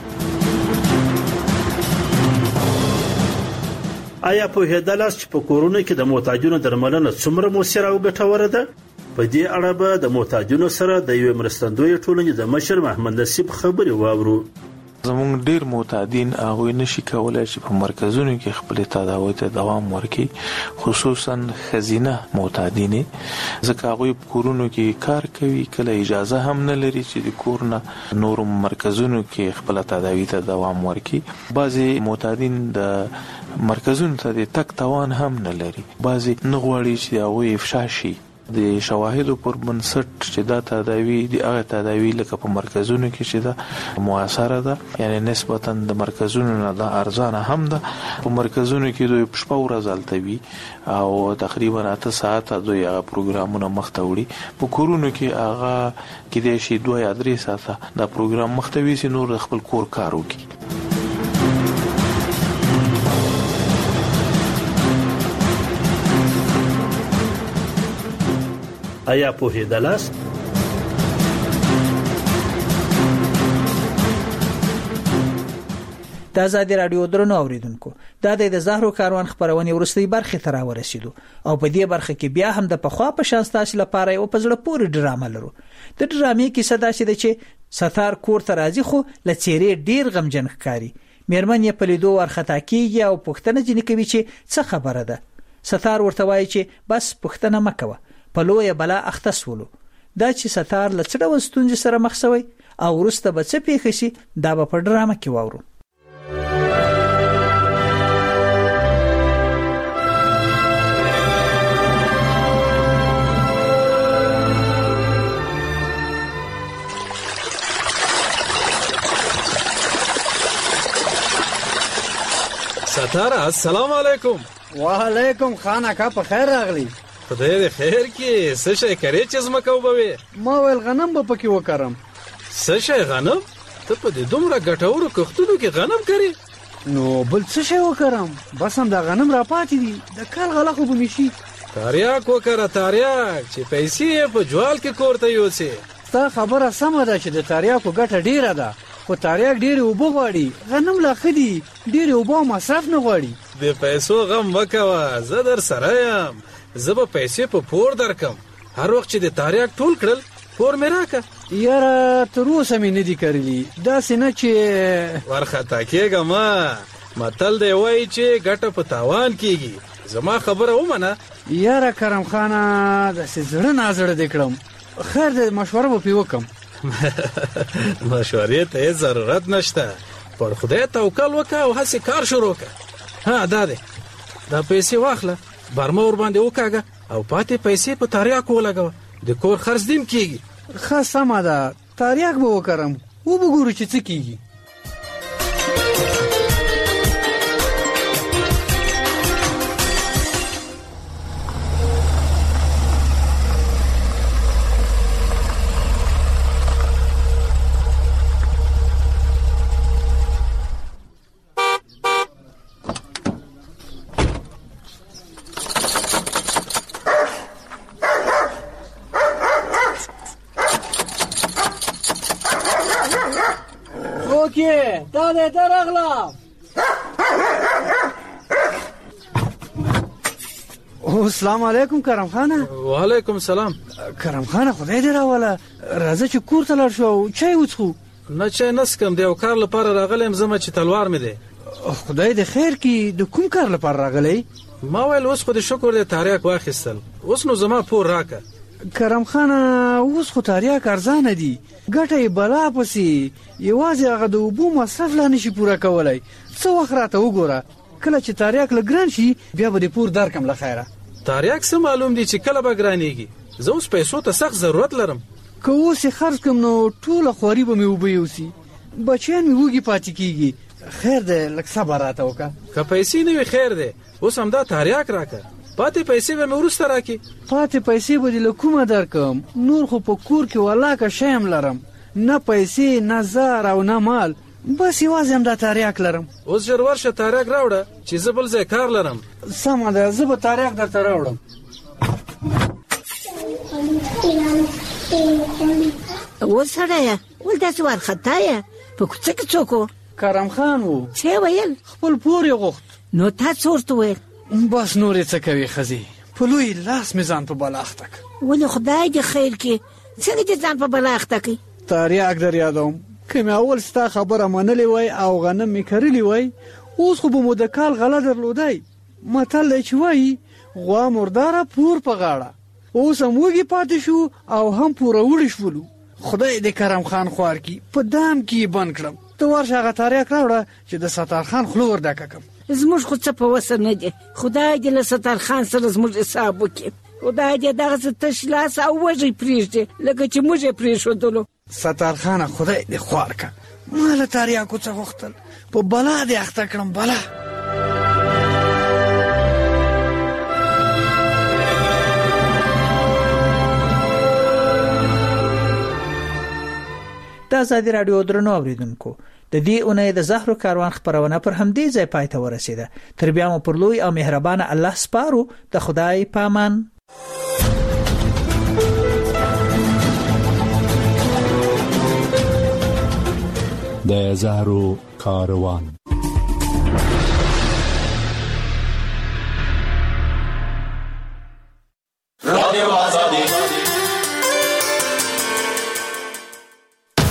آیا پوهېدلاست چې په کورونو کې د محتاجونو درملنه څومره مؤثره او ګټوره ده؟ په دې اړه به د محتاجونو سره د یوې مرستندویه ټولنې د مشر محمد نصیب خبرې واورو. زموږ ډیر معتادین هغه نشي کولای چې په مرکزونو کې خپل تداوی ته دوام ورکړي، خصوصا خزینه معتادین، ځکه هغه په کورونو کې کار کوي، کله اجازه هم نه لري چې د کور نه نور مرکزونو کې خپل تداوی ته دوام ورکړي. بعضي معتادین د مرکزونو ته د تک توان هم نه لري، بعضي نه غواړي چې هغه افشا شي. د شواهدو پر بنسټ چې دا تداوی د هغه تداوی لکه په مرکزونو کې چې دا موثره ده، یعنی نسبتا د مرکزونو نه دا ارزانه هم ده. په مرکزونو کې دوی شپه ورځ هلته وي او تقریبا اته ساعته دوی هغه پروګرامونه مخته وړي. په کورونو کې هغه کېدای شي دوه یا درې ساعته دا پروګرام مخته وي چې نور خپل کور کار وکړي. آیا پوهیدلاست؟ د آزادي رادیو درنو اوریدونکو دا د زهرو کاروان خبرونه ورستۍ برخه ته راورسېدو او په دې برخه کې بیا هم د پخوا په شان ستاسو لپاره یو پزړه پورې ډرامه لرو. د ډرامې کیسه دا چې د ستار کور ته راځي خو لچېرې ډیر غمجن ښکاری. مېرمن یې په لیدو ورختا کیږي او پوښتنه ځنې کوي چې څه خبره ده. ستار ورته وایي چې بس پوښتنه مکوه، په لویه بلا اخته سولو. دا چې ستار له څه ډول ستونزې سره مخ شوی او وروسته به څه پیښ شي دا به په ډرامه کې واورو. ستاره السلام علیکم. وعلیکم خان اکا په خیر راغلی. خدای دې خیر کې. څه شي کرے چې زما کو به ما ول غنم به پکې وکړم. څه شي غنم؟ ته په دې دومره ګټورو کښتونو کې غنم کرې؟ نو بل څه شي وکړم؟ بس هم دا غنم را پاتې دي، د کال غلا خو به مشي. تاریاک وکړه تاریاک چې پیسې په جوال کې کوړته یوسي. تا خبره سمه ده چې د تاریاکو ګټه ډیره ده، خو تاریاک ډیره اوبه غواړي، غنم لا خدي ډیره اوبه مصرف نه غواړي. د پیسو غم وکوه، زه در سره یم. زه به پیسې په پور درکم. هر وخت چې د تاریاک ټول کړل پور مې راکه. یاره تر اوسه مې نه دي کړلي، داسې نه چې ورخطا کېږه ما. متل دی وایي چې ګټه په تاوان کېږي. زما خبره ومنه. یاره کرم خانه داسې زړه نازړه دې کړم. خیر دې مشوره به پې وکم. مشورې ته هیڅ ضرورت نشته. پر خدای توکل وکړه او هسې کار شروع کړه. ها دا دی، دا پیسې واخله، برمه ور باندې وکاږه او پاتې پیسې په تاریاکو ولګوه. د کور خرڅ دیم کېږي. ښه سمه ده، تاریاک به وکړم، وبګورو چې څه کېږي. دا دې درغلا. السلام علیکم کرم خانه. وعلیکم سلام. کرم خانه خدای دې راوله، راځه چې کور ته لاړ شو او چای وڅښو. نه چای نسکم، د یو کار لپاره راغلم زما چې تلوار مې دی. خدای دې خیر کړي. د کوم کار لپاره راغلی؟ ما ویل اوس خو د شکر د تاریاک واخیستل، اوس نو زما پور راکه. کرم خانه اوس خو تاریاک ارزانه دي، ګټه یې بلا پسې، یوازې هغه د اوبو مصرف لا نشي پوره کولی. څه وخت راته وګوره، کله چې تاریاک له ګران شي بیا به د پور درکم له خیره. تاریاک څه معلوم دي چې کله به ګرانېږي. زه اوس پیسو ته سخت ضرورت لرم. که اوس یې خرڅ کړم نو ټوله خواري به مې اوبه یوسي، بچیان مې وږي پاتې کېږي. خیر دی لږ صبر راته وکړه. که پیسې نه وي خیر دی، اوس همدا تاریاک راکه، پاتې پیسې به مې وروسته راکړي. پاتې پیسې به دې له کومه درکم؟ نور خو په کور کې ولاکه شی هم لرم، نه پیسې نه زر او نه مال، بس یوازې همدا تاریاک لرم. اوس ژر ورشه تاریاک راوړه چې زه بل ځای کار لرم. سمه ده، زه به تاریاک درته راوړم. وسړیه ول داسې وارخطایه په کوڅه کې څوک و؟ کرم خان و. څه ویل؟ خپل پور یې غوښت. نو تا څه ورته ویل؟ بس نور یې څه کوي ښځې، په لوی لاس مې ځان په بلا اخته کړ. ولې خدای دې خیر کړي، څنګه دې ځان په بلا اخته کړي؟ تاریاک در یادوم، که مې اول ستا خبره منلې وای او غنم مې کرلی وای، اوس خو به مو د کال غله درلودی. متل دی چې وایي غوا مرداره پور په غاړه. اوس هم وږي پاتې شو او هم پوروړي شولو. خدای دې کرم خان خوار کړي، په دام کې یې بند کړم. ته ورشه هغه تاریاک راوړه چې د ستار خان خوله ور ډکه کړم. زموږ خو څه په وسه نه دی، خدای دې له ستار خان سره زموږ حساب وکړي. خدای دې دغسې تش لاس او وږی پرېږدي لکه چې موږ یې پرېښودلو. ستار خانه خدای دې خوار کړه، ما له تاریاکو څه غوښتل، په بلا دې اخته کړم. بلا د آزادي رادیو درنو اوریدونکو، د دې اونۍ د زهرو کاروان خبرونه پر همدې ځای پای ته ورسیده. تر بیا مو پر لوی او مهربانه الله سپارو. د خدای پامان. د زهرو کاروان.